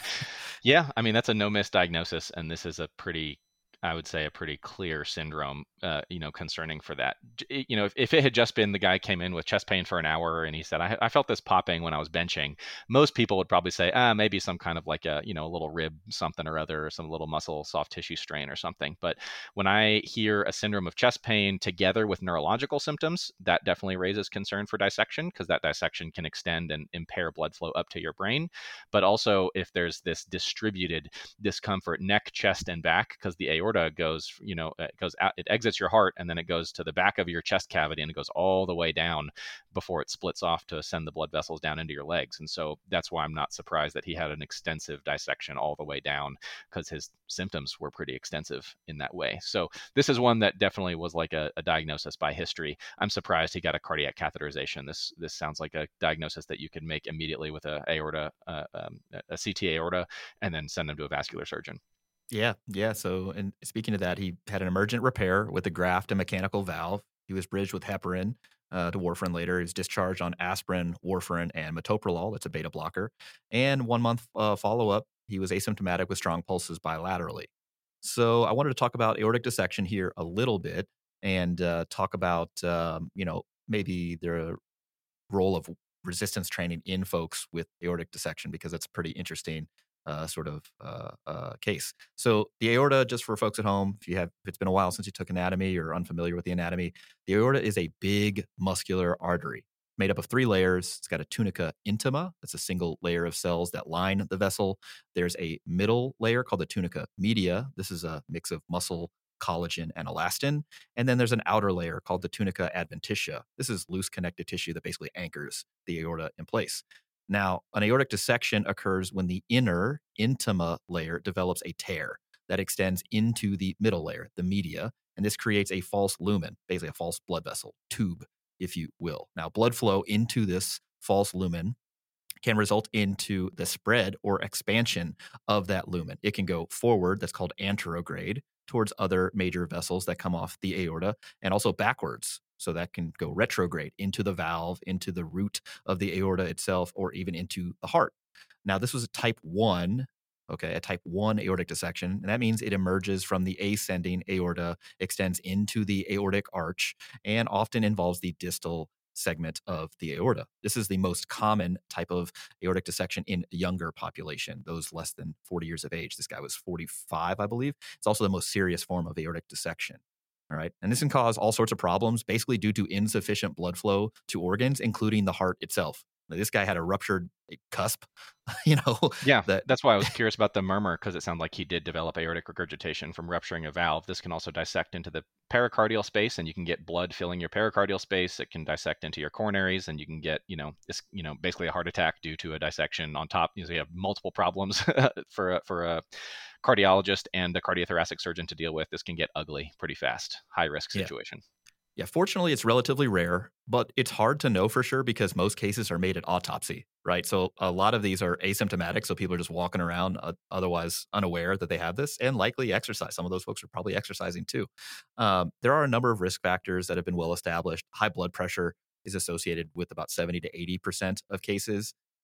Yeah, I mean, that's a no miss diagnosis, and this is a pretty, I would say, a pretty clear syndrome, uh, you know, concerning for that. J- You know, if, if it had just been the guy came in with chest pain for an hour and he said, I, I felt this popping when I was benching, most people would probably say, ah, maybe some kind of like a, you know, a little rib something or other, or some little muscle soft tissue strain or something. But when I hear a syndrome of chest pain together with neurological symptoms, that definitely raises concern for dissection, because that dissection can extend and impair blood flow up to your brain. But also if there's this distributed discomfort, neck, chest, and back, because the aorta goes, you know, it goes out, it exits your heart, and then it goes to the back of your chest cavity, and it goes all the way down before it splits off to send the blood vessels down into your legs. And so that's why I'm not surprised that he had an extensive dissection all the way down, because his symptoms were pretty extensive in that way. So this is one that definitely was like a, a diagnosis by history. I'm surprised he got a cardiac catheterization. This this sounds like a diagnosis that you could make immediately with a aorta, uh, um, a C T aorta, and then send him to a vascular surgeon. Yeah, yeah. So, and speaking of that, he had an emergent repair with a graft and mechanical valve. He was bridged with heparin uh, to warfarin later. He was discharged on aspirin, warfarin, and metoprolol. That's a beta blocker. And one month uh, follow up, he was asymptomatic with strong pulses bilaterally. So, I wanted to talk about aortic dissection here a little bit and uh, talk about, um, you know, maybe the role of resistance training in folks with aortic dissection, because it's pretty interesting uh, sort of uh, uh, case. So the aorta, just for folks at home, if you have, if it's been a while since you took anatomy or unfamiliar with the anatomy, the aorta is a big muscular artery made up of three layers. It's got a tunica intima. That's a single layer of cells that line the vessel. There's a middle layer called the tunica media. This is a mix of muscle, collagen, and elastin. And then there's an outer layer called the tunica adventitia. This is loose connective tissue that basically anchors the aorta in place. Now, an aortic dissection occurs when the inner intima layer develops a tear that extends into the middle layer, the media, and this creates a false lumen, basically a false blood vessel, tube, if you will. Now, blood flow into this false lumen can result into the spread or expansion of that lumen. It can go forward, that's called anterograde, towards other major vessels that come off the aorta, and also backwards. So that can go retrograde into the valve, into the root of the aorta itself, or even into the heart. Now, this was a type one, okay, a type one aortic dissection. And that means it emerges from the ascending aorta, extends into the aortic arch, and often involves the distal segment of the aorta. This is the most common type of aortic dissection in a younger population, those less than forty years of age. This guy was forty-five, I believe. It's also the most serious form of aortic dissection. All right. And this can cause all sorts of problems, basically due to insufficient blood flow to organs, including the heart itself. Now, this guy had a ruptured cusp, you know. Yeah, that that's why I was curious about the murmur, because it sounded like he did develop aortic regurgitation from rupturing a valve. This can also dissect into the pericardial space, and you can get blood filling your pericardial space. It can dissect into your coronaries, and you can get, you know, this, you know, basically a heart attack due to a dissection on top. You know, so you have multiple problems for a, for a cardiologist and a cardiothoracic surgeon to deal with. This can get ugly pretty fast. High risk Yeah. situation. Yeah, fortunately, it's relatively rare, but it's hard to know for sure because most cases are made at autopsy, right? So a lot of these are asymptomatic, so people are just walking around uh, otherwise unaware that they have this, and likely exercise. Some of those folks are probably exercising too. Um, there are a number of risk factors that have been well established. High blood pressure is associated with about seventy to eighty percent of cases.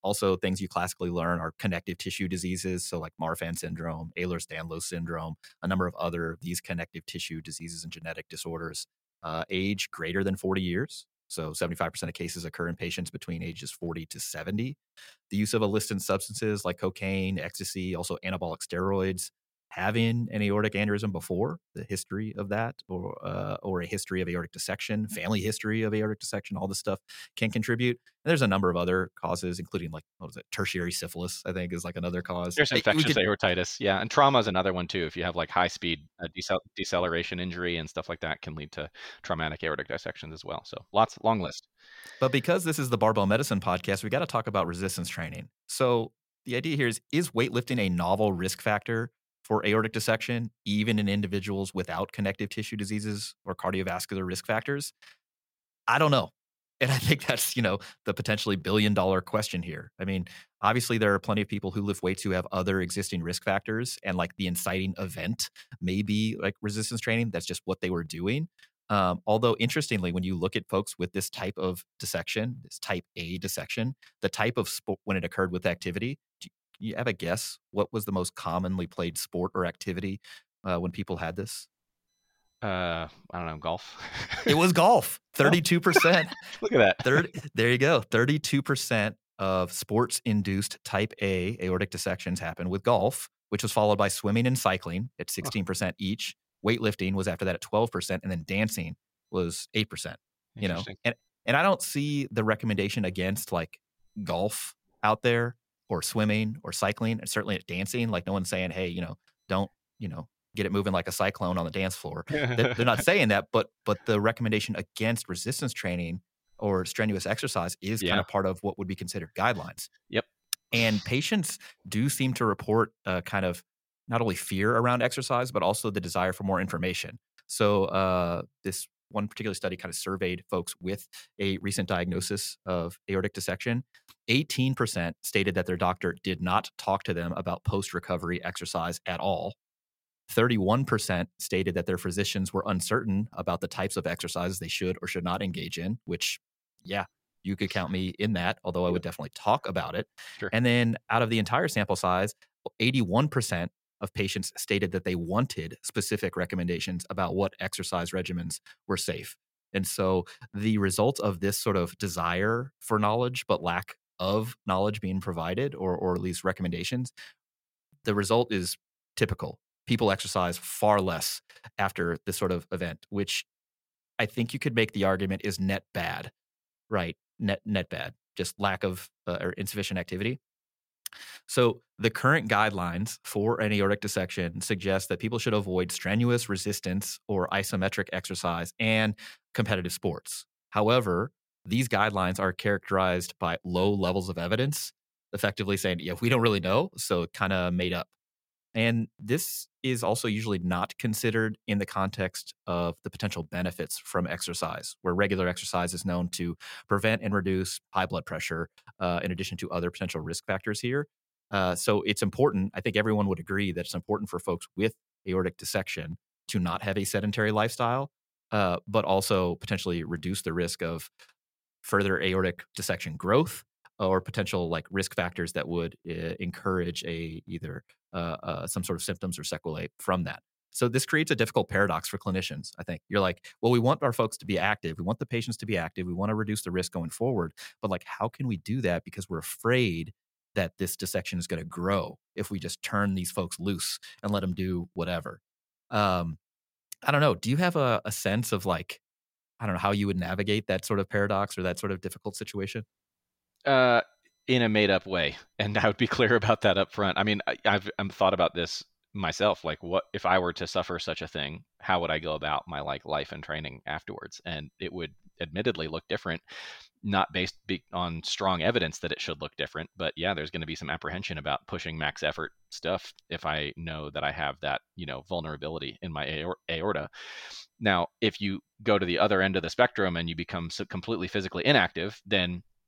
Also, things you classically learn are connective tissue diseases, so like Marfan syndrome, Ehlers-Danlos syndrome, a number of other of these connective tissue diseases and genetic disorders. Uh, age greater than forty years. So seventy-five percent of cases occur in patients between ages forty to seventy. The use of illicit substances like cocaine, ecstasy, also anabolic steroids, having an aortic aneurysm before, the history of that, or uh, or a history of aortic dissection, family history of aortic dissection, all this stuff can contribute. And there's a number of other causes, including like, what was it, tertiary syphilis, I think is like another cause. There's Hey, we infectious could- aortitis. Yeah. And trauma is another one too. If you have like high speed uh, decel- deceleration injury and stuff like that, can lead to traumatic aortic dissections as well. So lots, long list. But because this is the Barbell Medicine podcast, we got to talk about resistance training. So the idea here is, is weightlifting a novel risk factor for aortic dissection, even in individuals without connective tissue diseases or cardiovascular risk factors? I don't know. And I think that's, you know, the potentially billion dollar question here. I mean, obviously there are plenty of people who lift weights who have other existing risk factors, and like the inciting event may be like resistance training. That's just what they were doing. Um, although interestingly, when you look at folks with this type of dissection, this type A dissection, the type of sport when it occurred with activity, do you have a guess what was the most commonly played sport or activity uh, when people had this? Uh, I don't know, golf. It was golf, thirty-two percent. Look at that. thirty, there you go. thirty-two percent of sports-induced type A aortic dissections happen with golf, which was followed by swimming and cycling at sixteen percent each. Weightlifting was after that at twelve percent, and then dancing was eight percent. You know, and and I don't see the recommendation against like golf out there, or swimming or cycling, and certainly at dancing. Like no one's saying, hey, you know, don't, you know, get it moving like a cyclone on the dance floor. They're not saying that, but but the recommendation against resistance training or strenuous exercise is Yeah. kind of part of what would be considered guidelines. Yep. And patients do seem to report uh, kind of not only fear around exercise, but also the desire for more information. So uh, this one particular study kind of surveyed folks with a recent diagnosis of aortic dissection. eighteen percent stated that their doctor did not talk to them about post-recovery exercise at all. thirty-one percent stated that their physicians were uncertain about the types of exercises they should or should not engage in, which, yeah, you could count me in that, although I would definitely talk about it. Sure. And then out of the entire sample size, eighty-one percent of patients stated that they wanted specific recommendations about what exercise regimens were safe. And so the result of this sort of desire for knowledge, but lack of knowledge being provided, or, or at least recommendations, the result is typical. People exercise far less after this sort of event, which I think you could make the argument is net bad, right? Net net bad, just lack of uh, or insufficient activity. So the current guidelines for an aortic dissection suggest that people should avoid strenuous resistance or isometric exercise and competitive sports. However, these guidelines are characterized by low levels of evidence, effectively saying, yeah, we don't really know, so kind of made up. And this is also usually not considered in the context of the potential benefits from exercise, where regular exercise is known to prevent and reduce high blood pressure, uh, in addition to other potential risk factors here. Uh, so it's important. I think everyone would agree that it's important for folks with aortic dissection to not have a sedentary lifestyle, uh, but also potentially reduce the risk of further aortic dissection growth, or potential like risk factors that would uh, encourage a either uh, uh, some sort of symptoms or sequelae from that. So this creates a difficult paradox for clinicians. I think you're like, well, we want our folks to be active. We want the patients to be active. We want to reduce the risk going forward. But like, how can we do that? Because we're afraid that this dissection is going to grow if we just turn these folks loose and let them do whatever. Um, I don't know. Do you have a, a sense of like, I don't know, how you would navigate that sort of paradox or that sort of difficult situation? Uh, in a made up way. And I would be clear about that up front. I mean, I, I've, I've thought about this myself. Like, what if I were to suffer such a thing? How would I go about my like life and training afterwards? And it would admittedly look different, not based be- on strong evidence that it should look different. But yeah, there's going to be some apprehension about pushing max effort stuff if I know that I have that, you know, vulnerability in my aor- aorta. Now, if you go to the other end of the spectrum and you become so completely physically inactive, then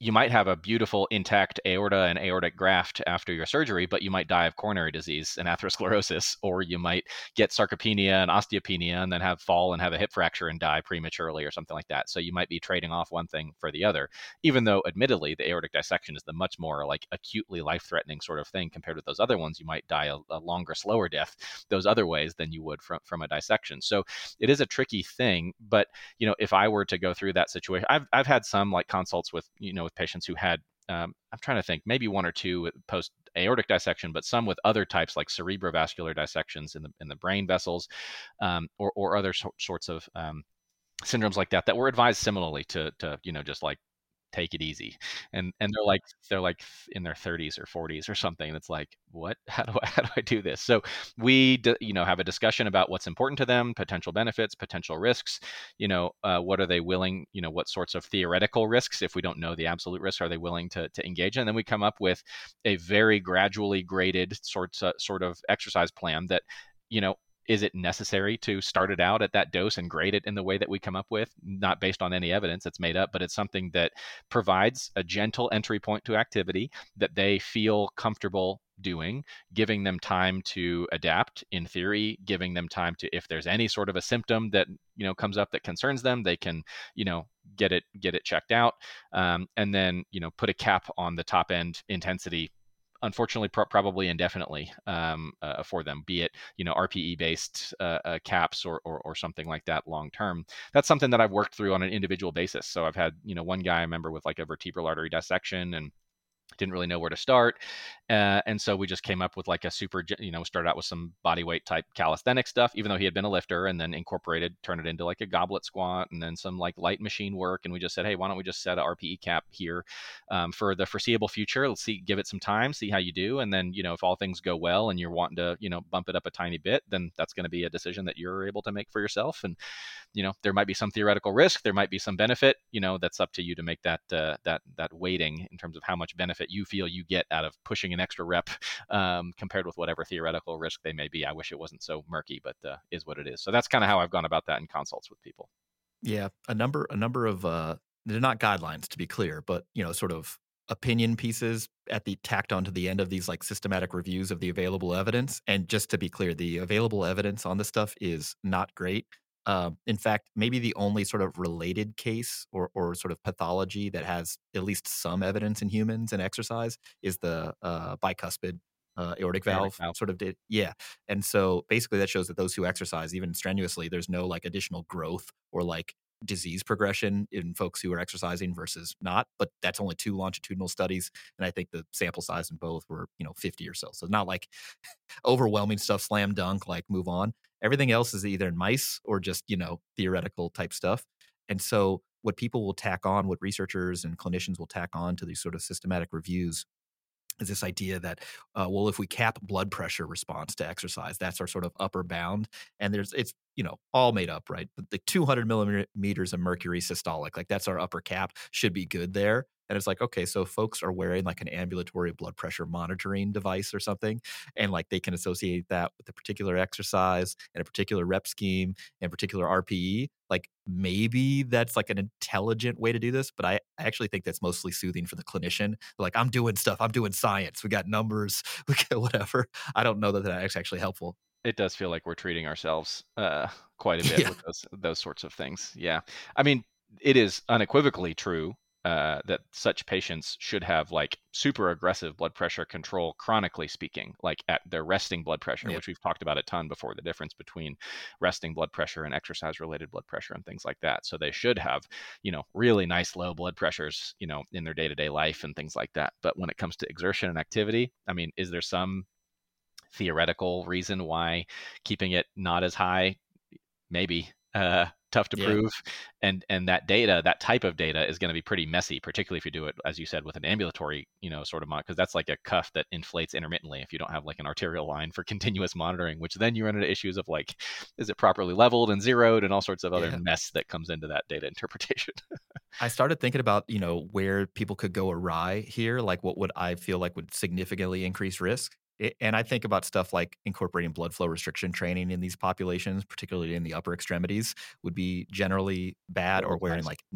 you might have a beautiful intact aorta and aortic graft after your surgery, but you might die of coronary disease and atherosclerosis, or you might get sarcopenia and osteopenia and then have fall and have a hip fracture and die prematurely or something like that. So you might be trading off one thing for the other, even though admittedly the aortic dissection is the much more like acutely life-threatening sort of thing compared with those other ones. You might die a, a longer, slower death those other ways than you would from, from a dissection. So it is a tricky thing, but you know, if I were to go through that situation, I've, I've had some like consults with, you know, with patients who had, um, I'm trying to think, maybe one or two post aortic dissection, but some with other types like cerebrovascular dissections in the in the brain vessels, um, or or other so- sorts of um, syndromes like that that were advised similarly to to you know just like take it easy, and and they're like they're like in their thirties or forties or something, and it's like, what, how do I, how do I do this? So we d- you know have a discussion about what's important to them, potential benefits, potential risks, you know uh, what are they willing, you know what sorts of theoretical risks, if we don't know the absolute risks, are they willing to to engage in? And then we come up with a very gradually graded sorts uh, sort of exercise plan that, you know is it necessary to start it out at that dose and grade it in the way that we come up with? Not based on any evidence, it's made up, but it's something that provides a gentle entry point to activity that they feel comfortable doing, giving them time to adapt, in theory, giving them time to, if there's any sort of a symptom that, you know, comes up that concerns them, they can, you know, get it, get it checked out. Um, and then, you know, put a cap on the top end intensity, unfortunately, pro- probably indefinitely um, uh, for them, be it, you know, R P E-based uh, uh, caps or, or or something like that long term. That's something that I've worked through on an individual basis. So I've had, you know, one guy I remember with like a vertebral artery dissection and didn't really know where to start. Uh, and so we just came up with like a super, you know, started out with some body weight type calisthenic stuff, even though he had been a lifter, and then incorporated, turned it into like a goblet squat and then some like light machine work. And we just said, hey, why don't we just set a R P E cap here um, for the foreseeable future? Let's see, give it some time, see how you do. And then, you know, if all things go well and you're wanting to, you know, bump it up a tiny bit, then that's going to be a decision that you're able to make for yourself. And, you know, there might be some theoretical risk, there might be some benefit, you know, that's up to you to make that, uh, that, that weighting in terms of how much benefit you feel you get out of pushing an extra rep um, compared with whatever theoretical risk they may be. I wish it wasn't so murky, but uh, is what it is. So that's kind of how I've gone about that in consults with people. Yeah, a number a number of uh, they're not guidelines, to be clear, but you know, sort of opinion pieces at the tacked onto the end of these like systematic reviews of the available evidence. And just to be clear, the available evidence on this stuff is not great. Um, in fact, maybe the only sort of related case or or sort of pathology that has at least some evidence in humans and exercise is the uh, bicuspid uh, aortic valve Aortic valve. sort of did. Yeah. And so basically that shows that those who exercise, even strenuously, there's no like additional growth or like disease progression in folks who are exercising versus not. But that's only two longitudinal studies. And I think the sample size in both were, you know, fifty or so. So not like overwhelming stuff, slam dunk, like move on. Everything else is either in mice or just, you know, theoretical type stuff. And so what people will tack on, what researchers and clinicians will tack on to these sort of systematic reviews is this idea that, uh, well, if we cap blood pressure response to exercise, that's our sort of upper bound. And there's, it's, you know, all made up, right? But the two hundred millimeters of mercury systolic, like that's our upper cap, should be good there. And it's like, okay, so folks are wearing like an ambulatory blood pressure monitoring device or something, and like they can associate that with a particular exercise and a particular rep scheme and particular R P E. Like maybe that's like an intelligent way to do this, but I actually think that's mostly soothing for the clinician. Like, I'm doing stuff, I'm doing science, we got numbers, we got whatever. I don't know that that's actually helpful. It does feel like we're treating ourselves uh, quite a bit Yeah. with those those sorts of things. Yeah, I mean, it is unequivocally true uh, that such patients should have like super aggressive blood pressure control, chronically speaking, like at their resting blood pressure, Yeah. which we've talked about a ton before, the difference between resting blood pressure and exercise-related blood pressure and things like that. So they should have, you know, really nice low blood pressures, you know, in their day-to-day life and things like that. But when it comes to exertion and activity, I mean, is there some theoretical reason why keeping it not as high? Maybe. Uh, tough to Yeah. prove. And and that data, that type of data is going to be pretty messy, particularly if you do it, as you said, with an ambulatory, you know, sort of, because that's like a cuff that inflates intermittently if you don't have like an arterial line for continuous monitoring, which then you run into issues of like, is it properly leveled and zeroed and all sorts of other Yeah. mess that comes into that data interpretation. I started thinking about, you know, where people could go awry here. Like, what would I feel like would significantly increase risk? It, and I think about stuff like incorporating blood flow restriction training in these populations, particularly in the upper extremities, would be generally bad, That or was wearing nice. like n-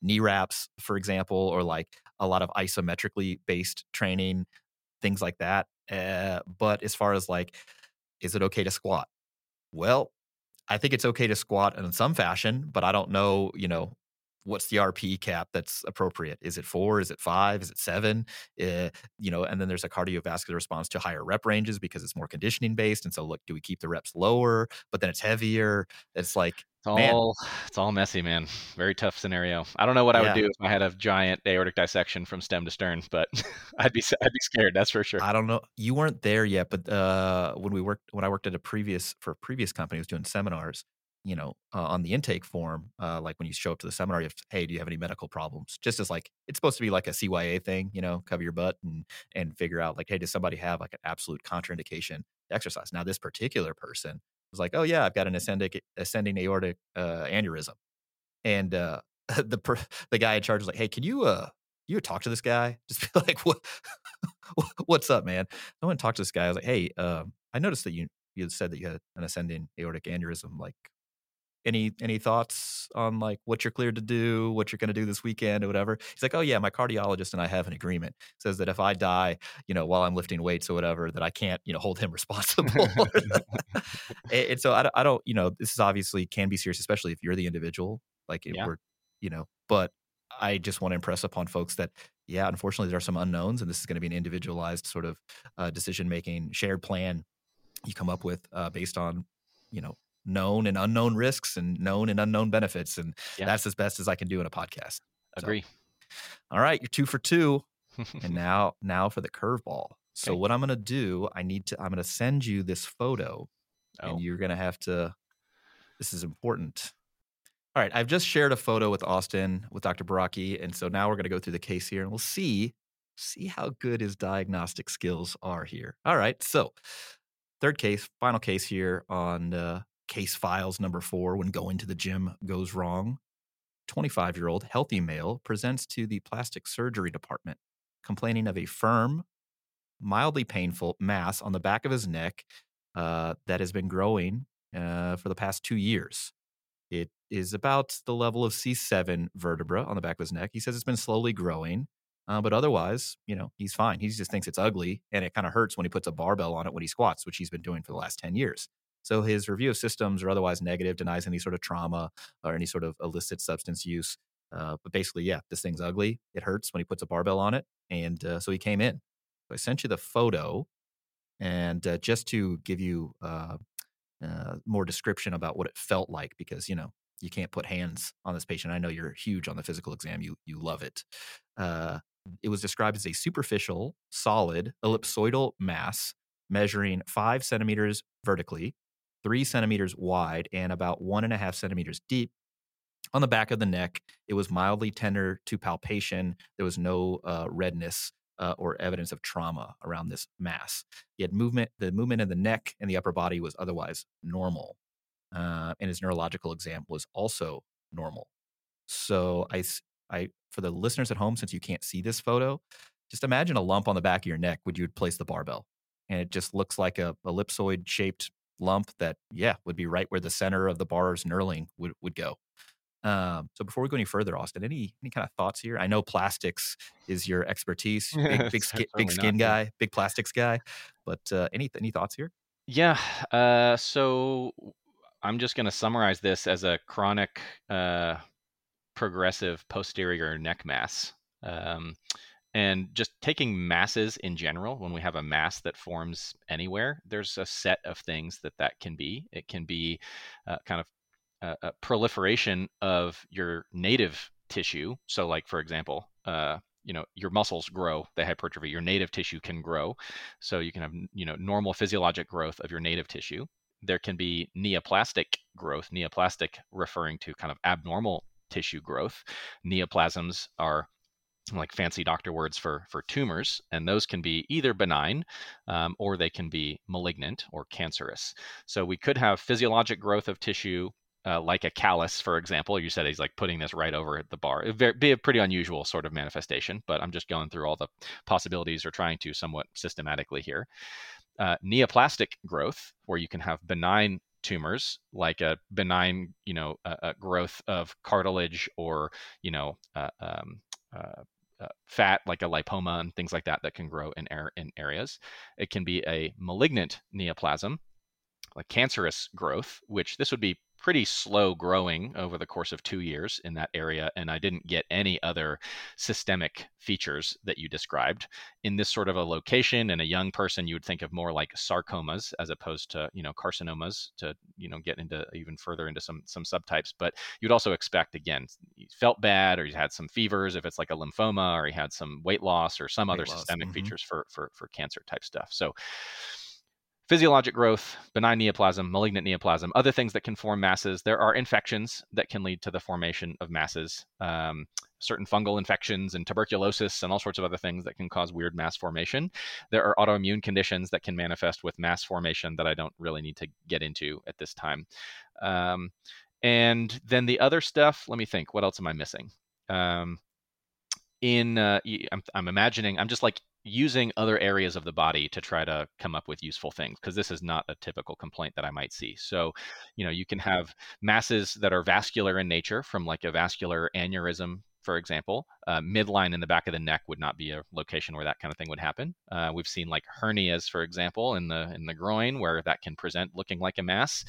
knee wraps, for example, or like a lot of isometrically based training, things like that. Uh, but as far as like, is it okay to squat? Well, I think it's okay to squat in some fashion, but I don't know, you know, what's the R P E cap that's appropriate? Is it four? Is it five? Is it seven? Uh, you know, and then there's a cardiovascular response to higher rep ranges because it's more conditioning based. And so, look, do we keep the reps lower, but then it's heavier? It's like, It's man, all it's all messy, man. Very tough scenario. I don't know what I would yeah, do if I had a giant aortic dissection from stem to stern, but I'd be I'd be scared. That's for sure. I don't know. You weren't there yet, but uh, when we worked, when I worked at a previous for a previous company, I was doing seminars. You know, uh, on the intake form, uh, like when you show up to the seminar, you have to, hey, do you have any medical problems? Just as like it's supposed to be like a C Y A thing, you know, cover your butt and and figure out like, hey, does somebody have like an absolute contraindication to exercise? Now, this particular person was like, oh yeah, I've got an ascending ascending aortic uh, aneurysm, and uh, the per, the guy in charge was like, hey, can you uh you talk to this guy? Just be like, what what's up, man? I went and talked to this guy. I was like, hey, um, I noticed that you you said that you had an ascending aortic aneurysm. Like, any any thoughts on like what you're cleared to do, what you're going to do this weekend or whatever? He's like, oh yeah, my cardiologist and I have an agreement. Says that if I die, you know, while I'm lifting weights or whatever, that I can't, you know, hold him responsible. and, and so I, don't- I don't, you know, this is obviously can be serious, especially if you're the individual. Like it, Yeah. we're, you know, but I just want to impress upon folks that, yeah, unfortunately there are some unknowns, and this is going to be an individualized sort of uh, decision making shared plan you come up with uh, based on, you know, known and unknown risks and known and unknown benefits. And Yeah. that's as best as I can do in a podcast. So, Agree. all right, you're two for two. And now, now for the curveball. So Okay. what I'm going to do, I need to, I'm going to send you this photo Oh, and you're going to have to, this is important. All right. I've just shared a photo with Austin, with Doctor Baraki. And so now we're going to go through the case here and we'll see, see how good his diagnostic skills are here. All right. So third case, final case here on uh, case files number four, when going to the gym goes wrong. twenty-five-year-old healthy male presents to the plastic surgery department complaining of a firm, mildly painful mass on the back of his neck uh, that has been growing uh, for the past two years. It is about the level of C seven vertebra on the back of his neck. He says it's been slowly growing, uh, but otherwise, you know, he's fine. He just thinks it's ugly, and it kind of hurts when he puts a barbell on it when he squats, which he's been doing for the last ten years. So his review of systems are otherwise negative, denies any sort of trauma or any sort of illicit substance use. Uh, but basically, yeah, this thing's ugly. It hurts when he puts a barbell on it. And uh, so he came in. So I sent you the photo. And uh, just to give you uh, uh, more description about what it felt like, because, you know, you can't put hands on this patient. I know you're huge on the physical exam. You you love it. Uh, it was described as a superficial, solid, ellipsoidal mass measuring five centimeters vertically, three centimeters wide, and about one and a half centimeters deep on the back of the neck. It was mildly tender to palpation. There was no uh, redness uh, or evidence of trauma around this mass. Yet movement, the movement in the neck and the upper body was otherwise normal. Uh, and his neurological exam was also normal. So I, I, for the listeners at home, since you can't see this photo, just imagine a lump on the back of your neck when you would place the barbell. And it just looks like a ellipsoid shaped lump that, yeah, would be right where the center of the bar's knurling would, would go. Um, so before we go any further, Austin, any any kind of thoughts here? I know plastics is your expertise, big big skin, big skin guy, big plastics guy. But uh, any any thoughts here? Yeah. Uh, so I'm just going to summarize this as a chronic uh, progressive posterior neck mass. Um, and just taking masses in general, when we have a mass that forms anywhere, there's a set of things that that can be. It can be uh, kind of a, a proliferation of your native tissue. So like, for example, uh, you know, your muscles grow, they hypertrophy, your native tissue can grow. So you can have, you know, normal physiologic growth of your native tissue. There can be neoplastic growth, neoplastic referring to kind of abnormal tissue growth. Neoplasms are like fancy doctor words for for tumors, and those can be either benign um, or they can be malignant or cancerous. So we could have physiologic growth of tissue, uh, like a callus, for example. You said he's like putting this right over the bar. It'd be a pretty unusual sort of manifestation, but I'm just going through all the possibilities or trying to somewhat systematically here. Uh, neoplastic growth, where you can have benign tumors, like a benign, you know, uh, uh, growth of cartilage or, you know, uh, um, uh, uh, fat like a lipoma and things like that that can grow in, air, in areas. It can be a malignant neoplasm, like cancerous growth, which this would be pretty slow growing over the course of two years in that area. And I didn't get any other systemic features that you described. In this sort of a location, in a young person, you would think of more like sarcomas as opposed to, you know, carcinomas, to, you know, get into even further into some some subtypes. But you'd also expect, again, he felt bad, or he had some fevers if it's like a lymphoma, or he had some weight loss or some Weight other loss. systemic Mhm. features for for for cancer type stuff. So physiologic growth, benign neoplasm, malignant neoplasm, other things that can form masses. There are infections that can lead to the formation of masses, um, certain fungal infections and tuberculosis and all sorts of other things that can cause weird mass formation. There are autoimmune conditions that can manifest with mass formation that I don't really need to get into at this time. Um, and then the other stuff, let me think, what else am I missing? Um, in uh, I'm, I'm imagining, I'm just like using other areas of the body to try to come up with useful things, because this is not a typical complaint that I might see. So, you know, you can have masses that are vascular in nature, from like a vascular aneurysm, for example. Uh, midline in the back of the neck would not be a location where that kind of thing would happen. Uh, we've seen like hernias, for example, in the in the groin, where that can present looking like a mass.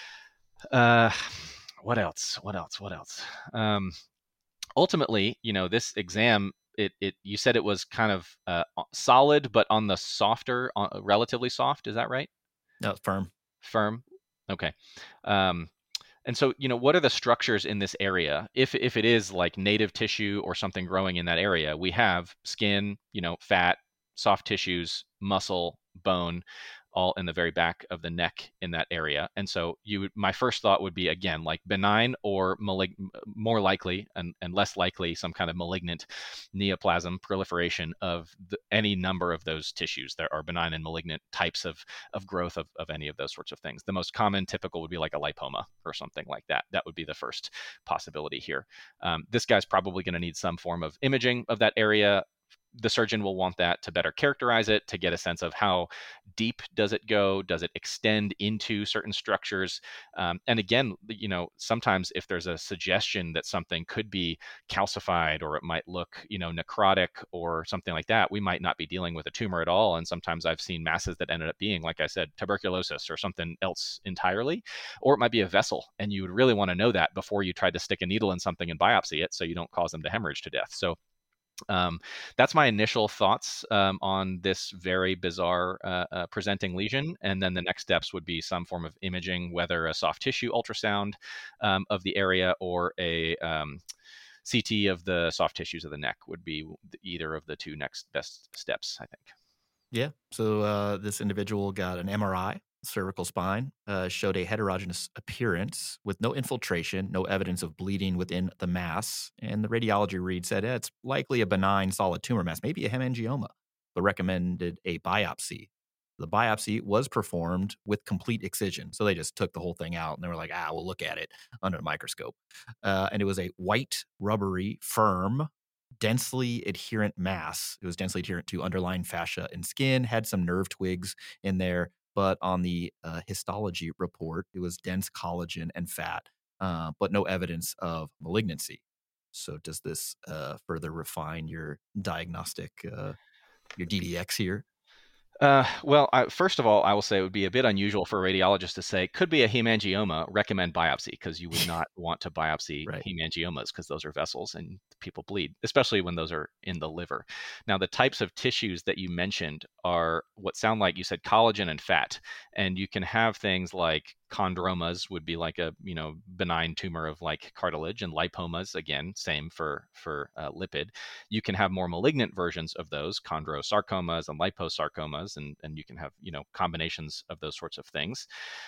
Uh, what else? What else? What else? Um, ultimately, you know, this exam, it, it you said it was kind of uh, solid, but on the softer, uh, relatively soft. Is that right? No, firm. Firm. Okay. Um, and so, you know, what are the structures in this area? If if it is like native tissue or something growing in that area, we have skin, you know, fat, soft tissues, muscle, bone, all in the very back of the neck in that area. And so you would, my first thought would be, again, like benign or malig- more likely and, and less likely some kind of malignant neoplasm proliferation of the, any number of those tissues. There are benign and malignant types of, of growth of, of any of those sorts of things. The most common typical would be like a lipoma or something like that. That would be the first possibility here. Um, this guy's probably going to need some form of imaging of that area. The surgeon will want that to better characterize it, to get a sense of how deep does it go, does it extend into certain structures. Um, and again, you know, sometimes if there's a suggestion that something could be calcified, or it might look, you know, necrotic or something like that, we might not be dealing with a tumor at all. And sometimes I've seen masses that ended up being, like I said, tuberculosis or something else entirely, or it might be a vessel, and you would really want to know that before you try to stick a needle in something and biopsy it, so you don't cause them to hemorrhage to death. So Um, that's my initial thoughts um, on this very bizarre uh, uh, presenting lesion. And then the next steps would be some form of imaging, whether a soft tissue ultrasound um, of the area, or a um, C T of the soft tissues of the neck would be either of the two next best steps, I think. Yeah. So uh, this individual got an M R I, cervical spine, uh, showed a heterogeneous appearance with no infiltration, no evidence of bleeding within the mass. And the radiology read said eh, it's likely a benign solid tumor mass, maybe a hemangioma, but recommended a biopsy. The biopsy was performed with complete excision. So they just took the whole thing out and they were like, ah, we'll look at it under a microscope. Uh, and it was a white, rubbery, firm, densely adherent mass. It was densely adherent to underlying fascia and skin, had some nerve twigs in there, but on the uh, histology report, it was dense collagen and fat, uh, but no evidence of malignancy. So does this uh, further refine your diagnostic, uh, your D D X here? Uh, well, I, first of all, I will say it would be a bit unusual for a radiologist to say, could be a hemangioma, recommend biopsy, because you would not want to biopsy Right. hemangiomas, because those are vessels and people bleed, especially when those are in the liver. Now, the types of tissues that you mentioned are what sound like, you said, collagen and fat. And you can have things like chondromas, would be like a, you know, benign tumor of like cartilage, and lipomas, again, same for, for uh, lipid. You can have more malignant versions of those, chondrosarcomas and liposarcomas, and, and you can have, you know, combinations of those sorts of things.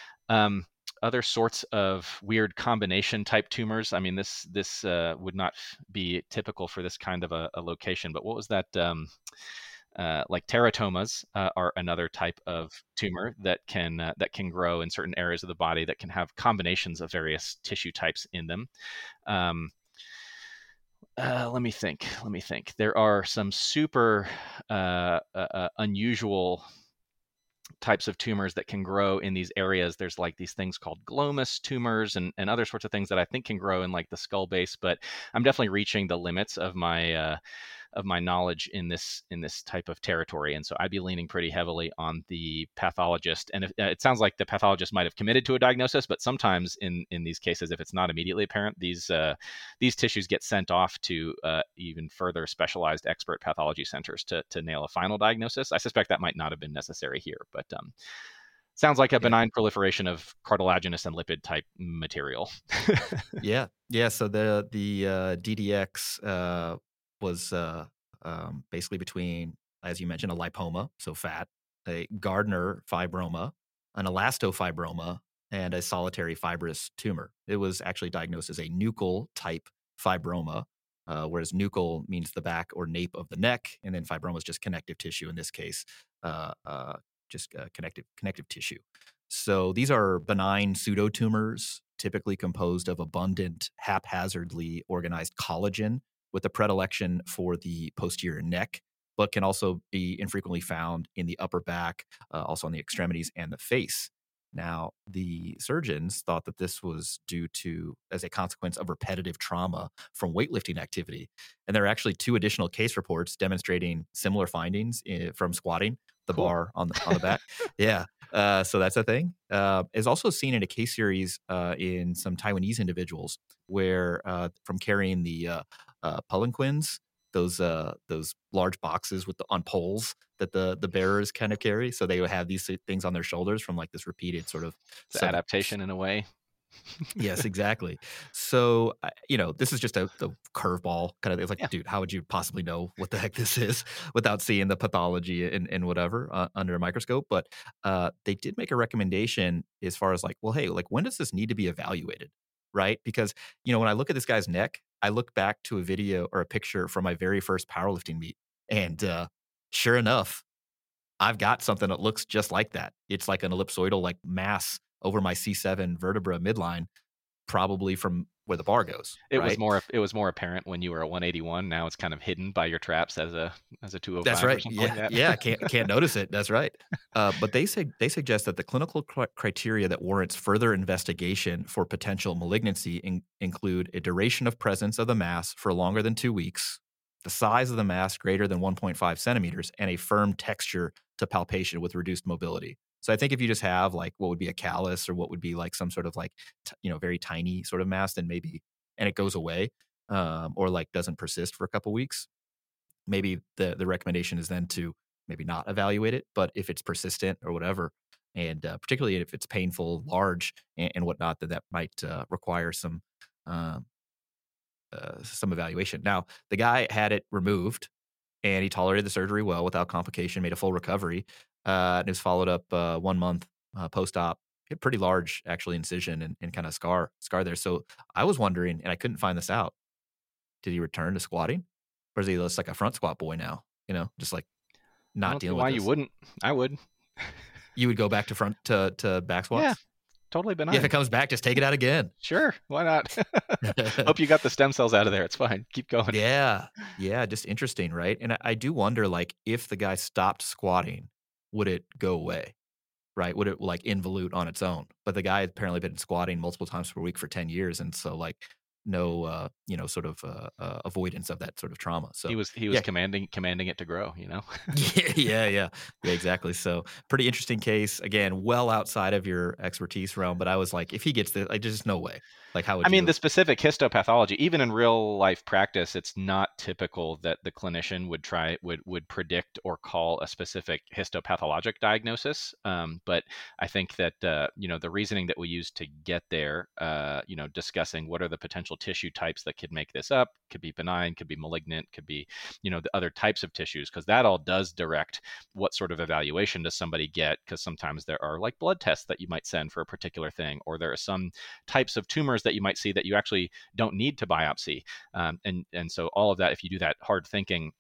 Um, other sorts of weird combination type tumors. I mean, this this uh, would not be typical for this kind of a, a location, but what was that? Um, uh, like teratomas uh, are another type of tumor that can uh, that can grow in certain areas of the body, that can have combinations of various tissue types in them. Um, Uh, let me think. Let me think. There are some super uh, uh, uh, unusual types of tumors that can grow in these areas. There's like these things called glomus tumors and, and other sorts of things that I think can grow in like the skull base, but I'm definitely reaching the limits of my uh, of my knowledge in this in this type of territory. And so I'd be leaning pretty heavily on the pathologist. And if, uh, it sounds like the pathologist might have committed to a diagnosis, but sometimes in in these cases, if it's not immediately apparent, these uh, these tissues get sent off to uh, even further specialized expert pathology centers to to nail a final diagnosis. I suspect that might not have been necessary here, but um, sounds like a benign yeah. proliferation of cartilaginous and lipid type material. yeah, yeah. So the the uh, D D X uh, was uh, um, basically between, as you mentioned, a lipoma, so fat, a Gardner fibroma, an elastofibroma, and a solitary fibrous tumor. It was actually diagnosed as a nuchal type fibroma, uh, whereas nuchal means the back or nape of the neck, and then fibroma is just connective tissue. In this case, uh, uh, just uh, connective connective tissue. So these are benign pseudotumors, typically composed of abundant, haphazardly organized collagen with a predilection for the posterior neck, but can also be infrequently found in the upper back, uh, also on the extremities and the face. Now, the surgeons thought that this was due to, as a consequence of repetitive trauma from weightlifting activity. And there are actually two additional case reports demonstrating similar findings in, from squatting, the cool. bar on the on the back. yeah. Uh, so that's a thing. Uh, is also seen in a case series uh, in some Taiwanese individuals where uh, from carrying the uh, uh, palanquins, those uh, those large boxes with the on poles that the the bearers kind of carry. So they would have these things on their shoulders from like this repeated sort of it's adaptation in a way. Yes, exactly. So, you know, this is just a the curveball kind of. It's like, yeah. dude, how would you possibly know what the heck this is without seeing the pathology and, and whatever uh, under a microscope? But uh, they did make a recommendation as far as like, well, hey, like when does this need to be evaluated, right? Because, you know, when I look at this guy's neck, I look back to a video or a picture from my very first powerlifting meet, and uh, sure enough, I've got something that looks just like that. It's like an ellipsoidal like mass over my C seven vertebra midline, probably from where the bar goes. It right? was more it was more apparent when you were a one eighty-one. Now it's kind of hidden by your traps as a as a two oh five. That's right. Or something yeah, like that. yeah. Can't can't notice it. That's right. Uh, but they say they suggest that the clinical cr- criteria that warrants further investigation for potential malignancy in, include a duration of presence of the mass for longer than two weeks, the size of the mass greater than one point five centimeters, and a firm texture to palpation with reduced mobility. So I think if you just have like what would be a callus or what would be like some sort of like, t- you know, very tiny sort of mass, then maybe, and it goes away um, or like doesn't persist for a couple weeks, maybe the, the recommendation is then to maybe not evaluate it. But if it's persistent or whatever, and uh, particularly if it's painful, large and, and whatnot, then that might uh, require some, um, uh, some evaluation. Now, the guy had it removed and he tolerated the surgery well without complication, made a full recovery. Uh, and it was followed up uh, one month uh, post-op. He had a pretty large, actually, incision and, and kind of scar scar there. So I was wondering, and I couldn't find this out. Did he return to squatting, or is he just like a front squat boy now? You know, just like not dealing with why this. you wouldn't? I would. You would go back to front to to back squats. Yeah, totally benign. Yeah, if it comes back, just take it out again. Sure, why not? Hope you got the stem cells out of there. It's fine. Keep going. Yeah, yeah, just interesting, right? And I, I do wonder, like, if the guy stopped squatting, would it go away, right? Would it like involute on its own? But the guy had apparently been squatting multiple times per week for ten years. And so like no, uh, you know, sort of uh, uh, avoidance of that sort of trauma. So he was, he was yeah. commanding, commanding it to grow, you know? yeah, yeah, yeah, yeah, exactly. So pretty interesting case. Again, well outside of your expertise realm, but I was like, if he gets this, like, just no way. Like, how would I you? mean, the specific histopathology, even in real life practice, it's not typical that the clinician would try would would predict or call a specific histopathologic diagnosis. Um, but I think that uh, you know the reasoning that we use to get there, uh, you know, discussing what are the potential tissue types that could make this up, could be benign, could be malignant, could be you know the other types of tissues, because that all does direct what sort of evaluation does somebody get. Because sometimes there are like blood tests that you might send for a particular thing, or there are some types of tumors that you might see that you actually don't need to biopsy. Um, and, and so all of that, if you do that hard thinking,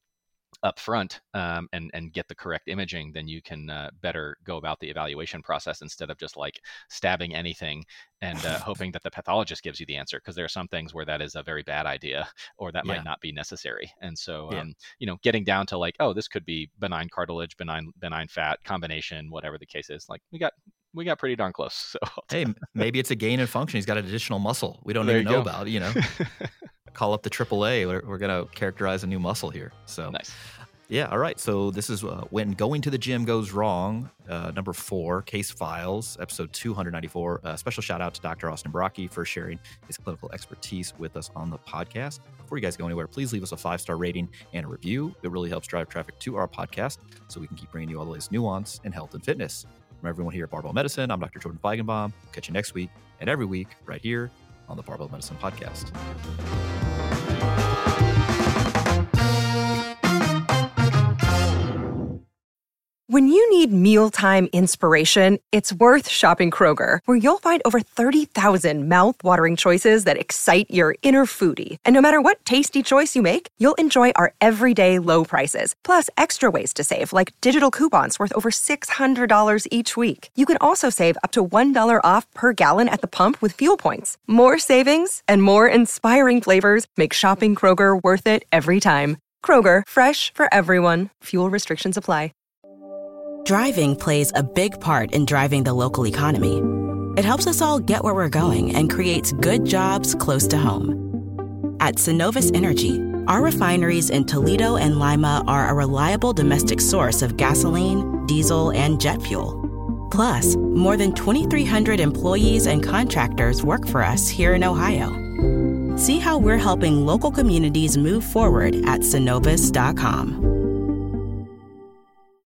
up front um, and and get the correct imaging, then you can uh, better go about the evaluation process instead of just like stabbing anything and uh, hoping that the pathologist gives you the answer, because there are some things where that is a very bad idea or that Yeah. might not be necessary. And so Yeah. um, you know, getting down to like, oh, this could be benign cartilage, benign benign fat combination, whatever the case is, like we got we got pretty darn close. So Hey, m- maybe it's a gain in function. He's got an additional muscle we don't There even you know go. about. You know, call up the triple A. We're, we're gonna characterize a new muscle here. So Nice. yeah, all right. So this is uh, when going to the gym goes wrong. Uh, number four, Case Files, episode two ninety-four. Uh, special shout out to Doctor Austin Baraki for sharing his clinical expertise with us on the podcast. Before you guys go anywhere, please leave us a five-star rating and a review. It really helps drive traffic to our podcast so we can keep bringing you all the latest nuance in health and fitness. From everyone here at Barbell Medicine, I'm Doctor Jordan Feigenbaum. Catch you next week and every week right here on the Barbell Medicine Podcast. When you need mealtime inspiration, it's worth shopping Kroger, where you'll find over thirty thousand mouth-watering choices that excite your inner foodie. And no matter what tasty choice you make, you'll enjoy our everyday low prices, plus extra ways to save, like digital coupons worth over six hundred dollars each week. You can also save up to one dollar off per gallon at the pump with fuel points. More savings and more inspiring flavors make shopping Kroger worth it every time. Kroger, fresh for everyone. Fuel restrictions apply. Driving plays a big part in driving the local economy. It helps us all get where we're going and creates good jobs close to home. At Synovus Energy, our refineries in Toledo and Lima are a reliable domestic source of gasoline, diesel, and jet fuel. Plus, more than twenty-three hundred employees and contractors work for us here in Ohio. See how we're helping local communities move forward at synovus dot com.